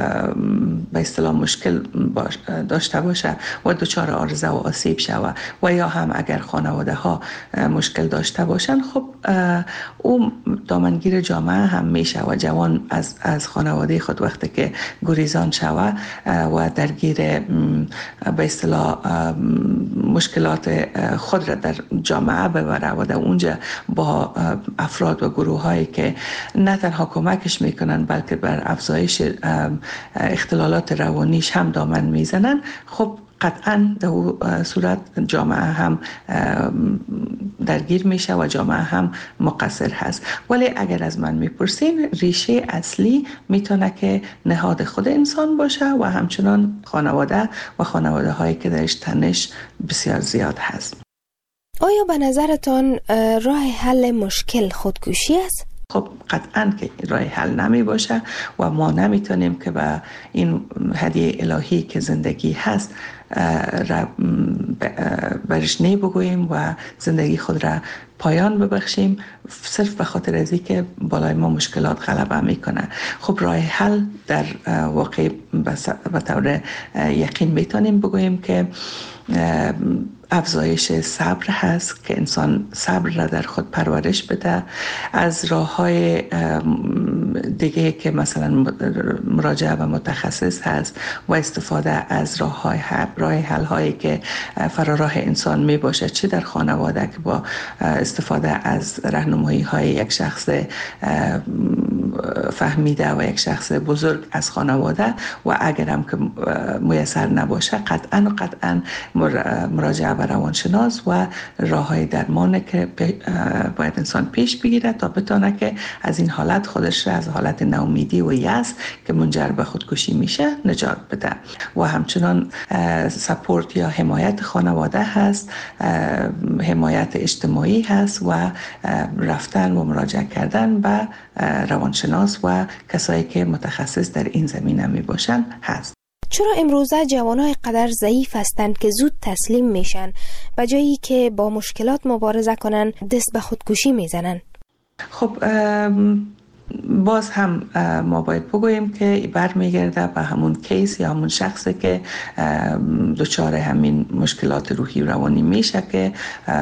G: به اصطلاح مشکل باش داشته باشه و دچار عارضه و آسیب شوه و یا هم اگر خانواده ها مشکل داشته باشن، خب او دامنگیر جامعه هم میشه و جوان از از خانواده خود وقتی که گریزان شوه و درگیر به اصطلاح مشکلات خود را در جامعه ببره و در اونجا با افراد و گروه هایی که نه تنها کمکش میکنن بلکه بر افزایش اختلالات روانیش هم دامن میزنن، خب قطعا در صورت جامعه هم درگیر میشه و جامعه هم مقصر هست. ولی اگر از من میپرسین ریشه اصلی میتونه که نهاد خود انسان باشه و همچنان خانواده و خانواده هایی که درش تنش بسیار زیاد هست.
P: آیا به نظرتان راه حل مشکل خودکشی است؟
G: خب قطعا که راه حل نمی باشه و ما نمیتونیم که به این هدیه الهی که زندگی هست برش نی بگوییم و زندگی خود را پایان ببخشیم صرف به خاطر از اینکه بالای ما مشکلات غلبه میکنه. خب راه حل در واقع به طور یقین میتونیم بگوییم که افزایش صبر هست که انسان صبر را در خود پرورش بده، از راه‌های دیگه که مثلا مراجعه به متخصص هست و استفاده از راه‌های راه حل‌هایی که فراراه انسان می باشه، چه در خانواده که با استفاده از راهنمایی‌های یک شخص فهمیده و یک شخص بزرگ از خانواده و اگر هم که میسر نباشه قطعا و قطعا مراجعه به روانشناس و راه‌های درمان که باید انسان پیش بگیره تا بتونه که از این حالت خودش را از حالت ناامیدی و یأس که منجر به خودکشی میشه نجات بده. و همچنان سپورت یا حمایت خانواده هست، حمایت اجتماعی هست و رفتن و مراجعه کردن به روانشناس و کسایی که متخصص در این زمینه می باشن هست.
P: چرا امروزه جوانای قدر ضعیف هستند که زود تسلیم میشن به جایی که با مشکلات مبارزه کنن دست به خودکشی میزنن؟
G: خب باز هم ما باید بگوییم که برمیگرده به همون کیس یا همون شخصی که دچار همین مشکلات روحی روانی میشه که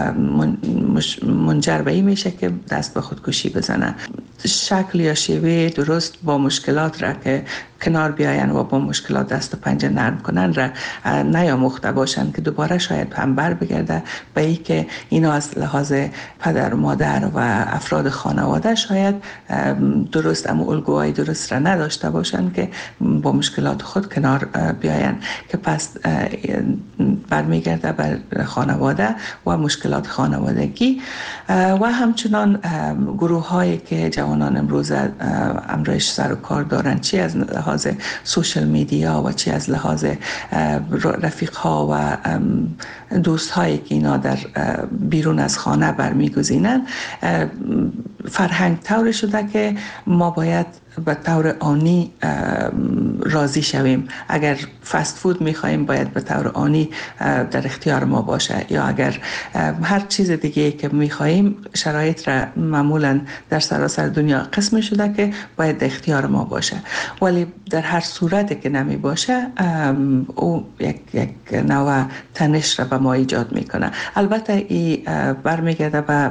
G: منجر به این میشه که دست به خودکشی بزنه. شکل یا شیوه درست با مشکلات را که کنار بیاین و با مشکلات دست و پنجه نرم کنن را نیاموخته باشن که دوباره شاید هم بر بگرده به ای که اینا از لحاظ پدر و مادر و افراد خانواده شاید درست اما الگوهای درست را نداشته باشن که با مشکلات خود کنار بیاین، که پس برمیگرده بر خانواده و مشکلات خانوادگی. و همچنان گروه هایی که جوانان امروز امروز سر و کار دارن، چی از لحاظ سوشل میدیا و چی از لحاظ رفیق ها و دوست هایی که اینا در بیرون از خانه برمیگزینن، فرهنگ طور شده که ما باید به طور آنی راضی شویم. اگر فست فود میخواییم باید به طور آنی در اختیار ما باشه، یا اگر هر چیز دیگه که میخواییم شرایط را معمولا در سراسر دنیا قسم شده که باید در اختیار ما باشه، ولی در هر صورت که نمی باشه او یک, یک نوع تنش را به ما ایجاد میکنه. البته این برمیگرده به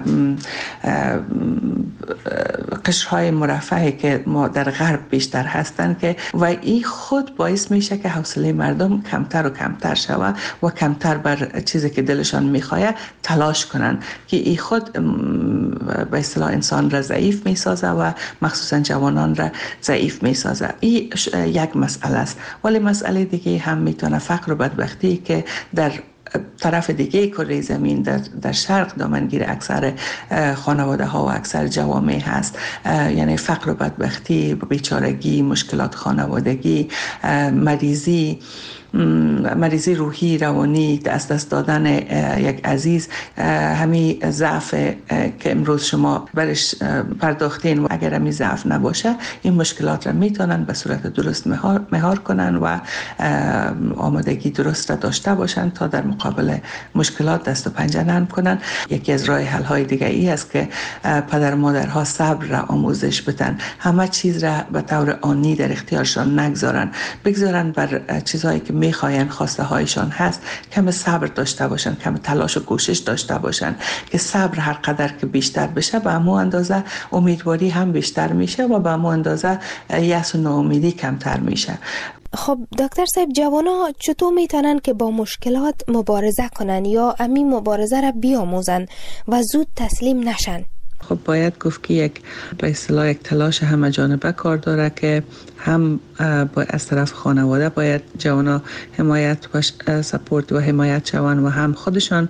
G: قشرهای مرفهی که ما در غرب بیشتر هستند که و این خود باعث میشه که حوصله مردم کمتر و کمتر شوه و کمتر بر چیزی که دلشان میخواه تلاش کنن، که این خود به اصطلاح انسان را ضعیف میسازه و مخصوصا جوانان را ضعیف میسازه. این یک مسئله است. ولی مسئله دیگه هم میتونه فقر و بدبختی که در طرف دیگه کره زمین در, در شرق دامنگیر اکثر خانواده ها و اکثر جوامع هست، یعنی فقر و بدبختی، بیچارگی، مشکلات خانوادگی، مریضی، مریضی روحی روانی، از دست دادن یک عزیز، همین ضعف که امروز شما برش پرداختین و اگر همین ضعف نباشه این مشکلات را میتونن به صورت درست مهار, مهار کنن و آمادگی درست را داشته باشن تا در مقابل مشکلات دست و پنجه نرم کنن. یکی از راه حل های دیگه ای است که پدر و مادرها صبر را آموزش بدن، همه چیز را به طور آنی در اختیارشان نگذارن، بگذارن بر چیزهایی که میخواین، خواسته هایشان هست، کم صبر داشته باشن، کم تلاش و کوشش داشته باشن که صبر هر قدر که بیشتر بشه به همون اندازه امیدواری هم بیشتر میشه و به همون اندازه یأس و ناامیدی کمتر میشه.
P: خب دکتر صاحب، جوانا چطور میتونن که با مشکلات مبارزه کنن یا امی مبارزه را بیاموزن و زود تسلیم نشن؟
G: خب باید گفت که یک به اصطلاح یک تلاش همه جانبه کار داره که هم از طرف خانواده باید جوانا حمایت و سپورت و حمایت شوند و هم خودشان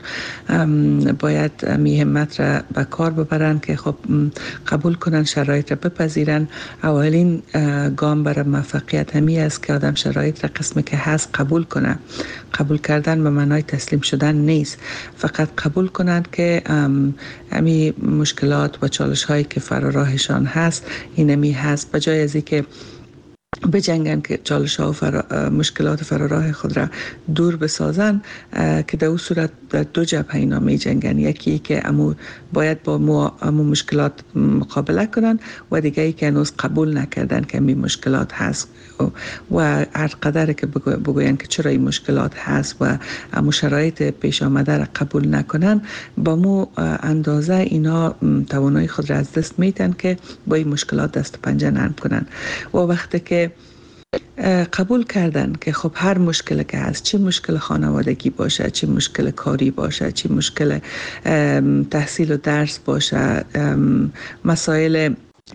G: باید می همت را به کار ببرن که خب قبول کنن، شرایط را بپذیرن. اولین گام برای موفقیت همی است که آدم شرایط را قسمی که هست قبول کنه. قبول کردن به معنای تسلیم شدن نیست، فقط قبول کنند که همی مشکلات و چالش هایی که فراراهشان هست اینمی هست، بجای از اینکه بجنگن که چالش ها و فرا... مشکلات فراراه خود را دور بسازن، که در اون صورت در دو جبهه اینا می جنگن، یکی که امو باید با مو... امو مشکلات مقابله کنن و دیگه ای که هنوز قبول نکردن که می مشکلات هست و هر قدر که بگو... بگوین که چرا این مشکلات هست و امو شرایط پیش آمده را قبول نکنن، با مو اندازه اینا توانایی خود را از دست میتن که با این مشکلات دست و پنجه نرم کنن. و وقتی که قبول کردن که خب هر مشکل که هست، چه مشکل خانوادگی باشه، چه مشکل کاری باشه، چه مشکل تحصیل و درس باشه، مسائل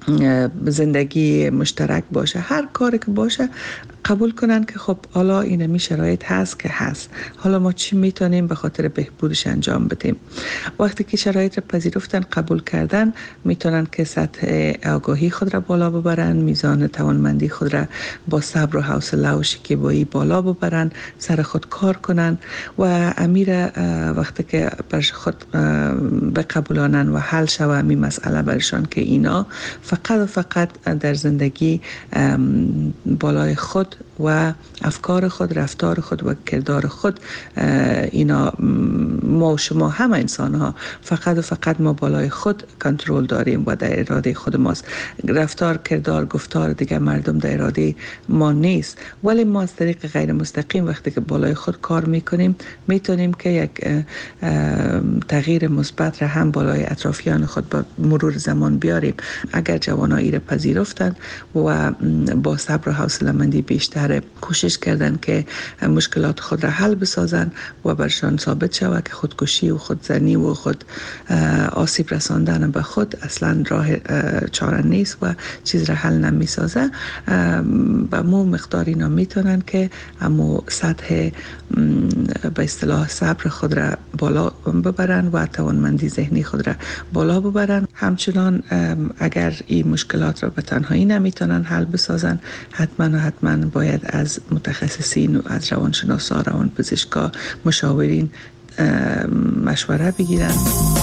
G: زندگی مشترک باشه، هر کاری که باشه قبول کنن که خب حالا این می شرایط هست که هست، حالا ما چی میتونیم به خاطر بهبودش انجام بدیم. وقتی که شرایط را پذیرفتن، قبول کردن، میتونن که سطح آگاهی خود را بالا ببرن، میزان توانمندی خود را با صبر و حوصله و شکیبایی بالا ببرن، سر خود کار کنن و امیر وقتی که بر خود بقبولانن و حل شوه می مسئله برشان که اینا فقط و فقط در زندگی بالای خود و افکار خود، رفتار خود و کردار خود. اینا ما و شما همه انسان ها فقط و فقط ما بالای خود کنترل داریم و در اراده خود ماست. رفتار، کردار، گفتار دیگه مردم در اراده ما نیست، ولی ما از طریق غیر مستقیم وقتی که بالای خود کار میکنیم میتونیم که یک تغییر مثبت را هم بالای اطرافیان خود با مرور زمان بیاریم. اگر جوانان ایره پذیرفتند و با صبر و حوصله‌مندی بیشتر کوشش کردن که مشکلات خود را حل بسازن و برشان ثابت شود که خودکشی و خودزنی و خود آسیب رساندن به خود اصلا راه چاره نیست و چیز را حل نمی سازه، به مو مقدار اینا میتونن که امو سطح به اصطلاح صبر خود را بالا ببرن و توانمندی ذهنی خود را بالا ببرن. همچنان اگر این مشکلات را به تنهایی نمیتونن حل بسازن، حتما و حتما باید از متخصصین و از روانشناسا، روانپزشکا، مشاورین مشوره بگیرن.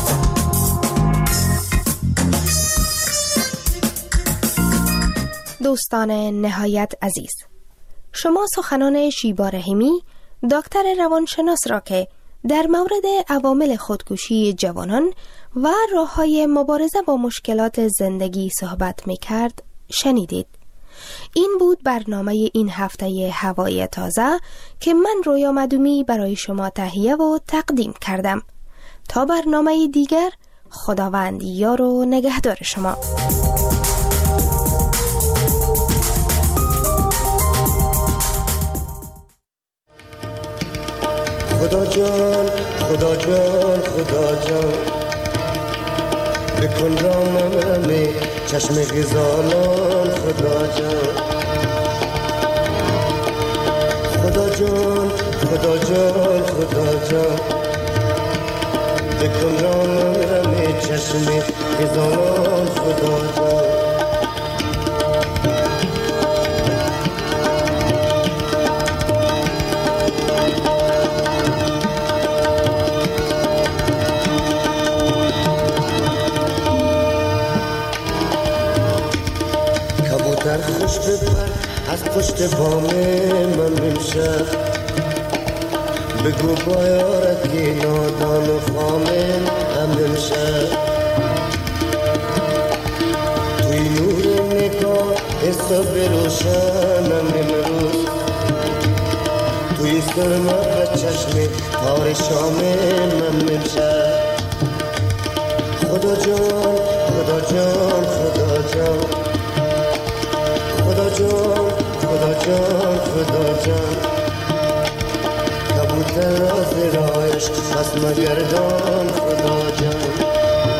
P: دوستان نهایت عزیز، شما سخنان شیبا رحیمی، دکتر روانشناس را که در مورد عوامل خودکشی جوانان و راه‌های مبارزه با مشکلات زندگی صحبت می‌کرد شنیدید. این بود برنامه این هفته هوای تازه که من رویا مدومی برای شما تهیه و تقدیم کردم. تا برنامه دیگر، خداوند یار و نگهدار شما.
B: خدا جان، خدا جان، خدا جان، بکن رامم چشم غزالان. خدا جان، خدا جان، خدا جان، خدا جان، بکن رامم چشم غزالان. خدا جان، خوش بپر از پشت بام من بمشه، بگو بایارت که نادان و خامن هم بمشه. توی نور نگاه حساب روشنم امروز، توی سرما و چشم تار شامن من بمشه. خدا جان، خدا جان، خدا جان، خدا جان، خدا جان، خدا جان، کبوتر راز رایش پس مگردان. خدا جان،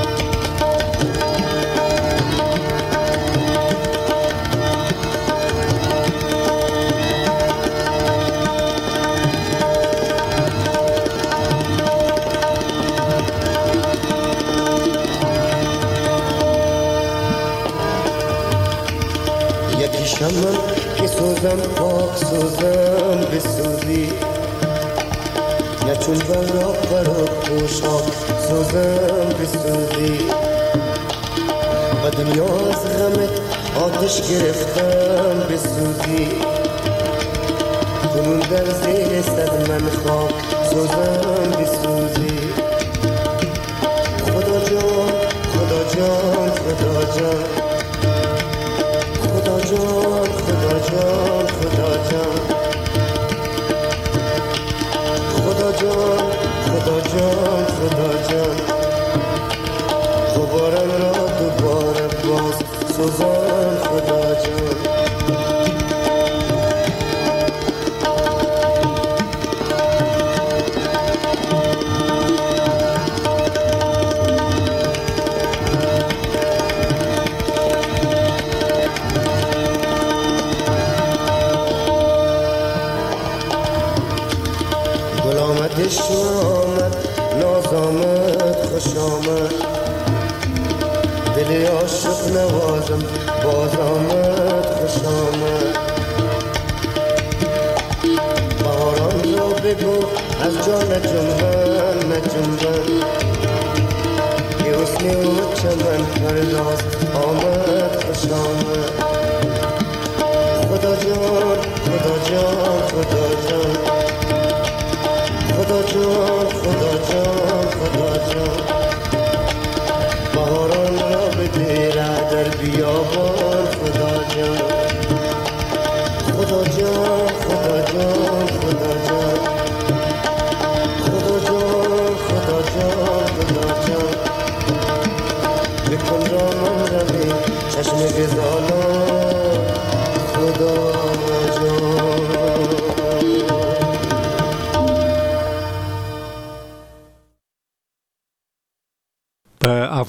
B: شمم که سوزم پاک سوزم بسوزی، نه چون براق براق پوشاک سوزم بسوزی. و دنیا از غمت آتش گرفتم بسوزی، کنون در زیر صد من خاک سوزم بسوزی. خدا جان، خدا جان، خدا جان، خدا جان، خدا جان، خدا جان، خدا جان، خدا جان، خدا جان، دوبارم را دوباره باز سوزان. خدا جان، عشق آمد، ناز آمد، خوش آمد، دل عاشق نوازم باز آمد، خوش آمد. بهاران را بگو از جا نجنبن، نجنبن، که حسن و چمن پرداز آمد، خوش آمد. خدا جان خدا جان خدا جان خدا جان خدا جان خدا جان بهاران را بده در بیابان خدا جان خدا جان خدا جان خدا جان خدا جان خدا جان خدا جان بکن را من روی چشم گزالا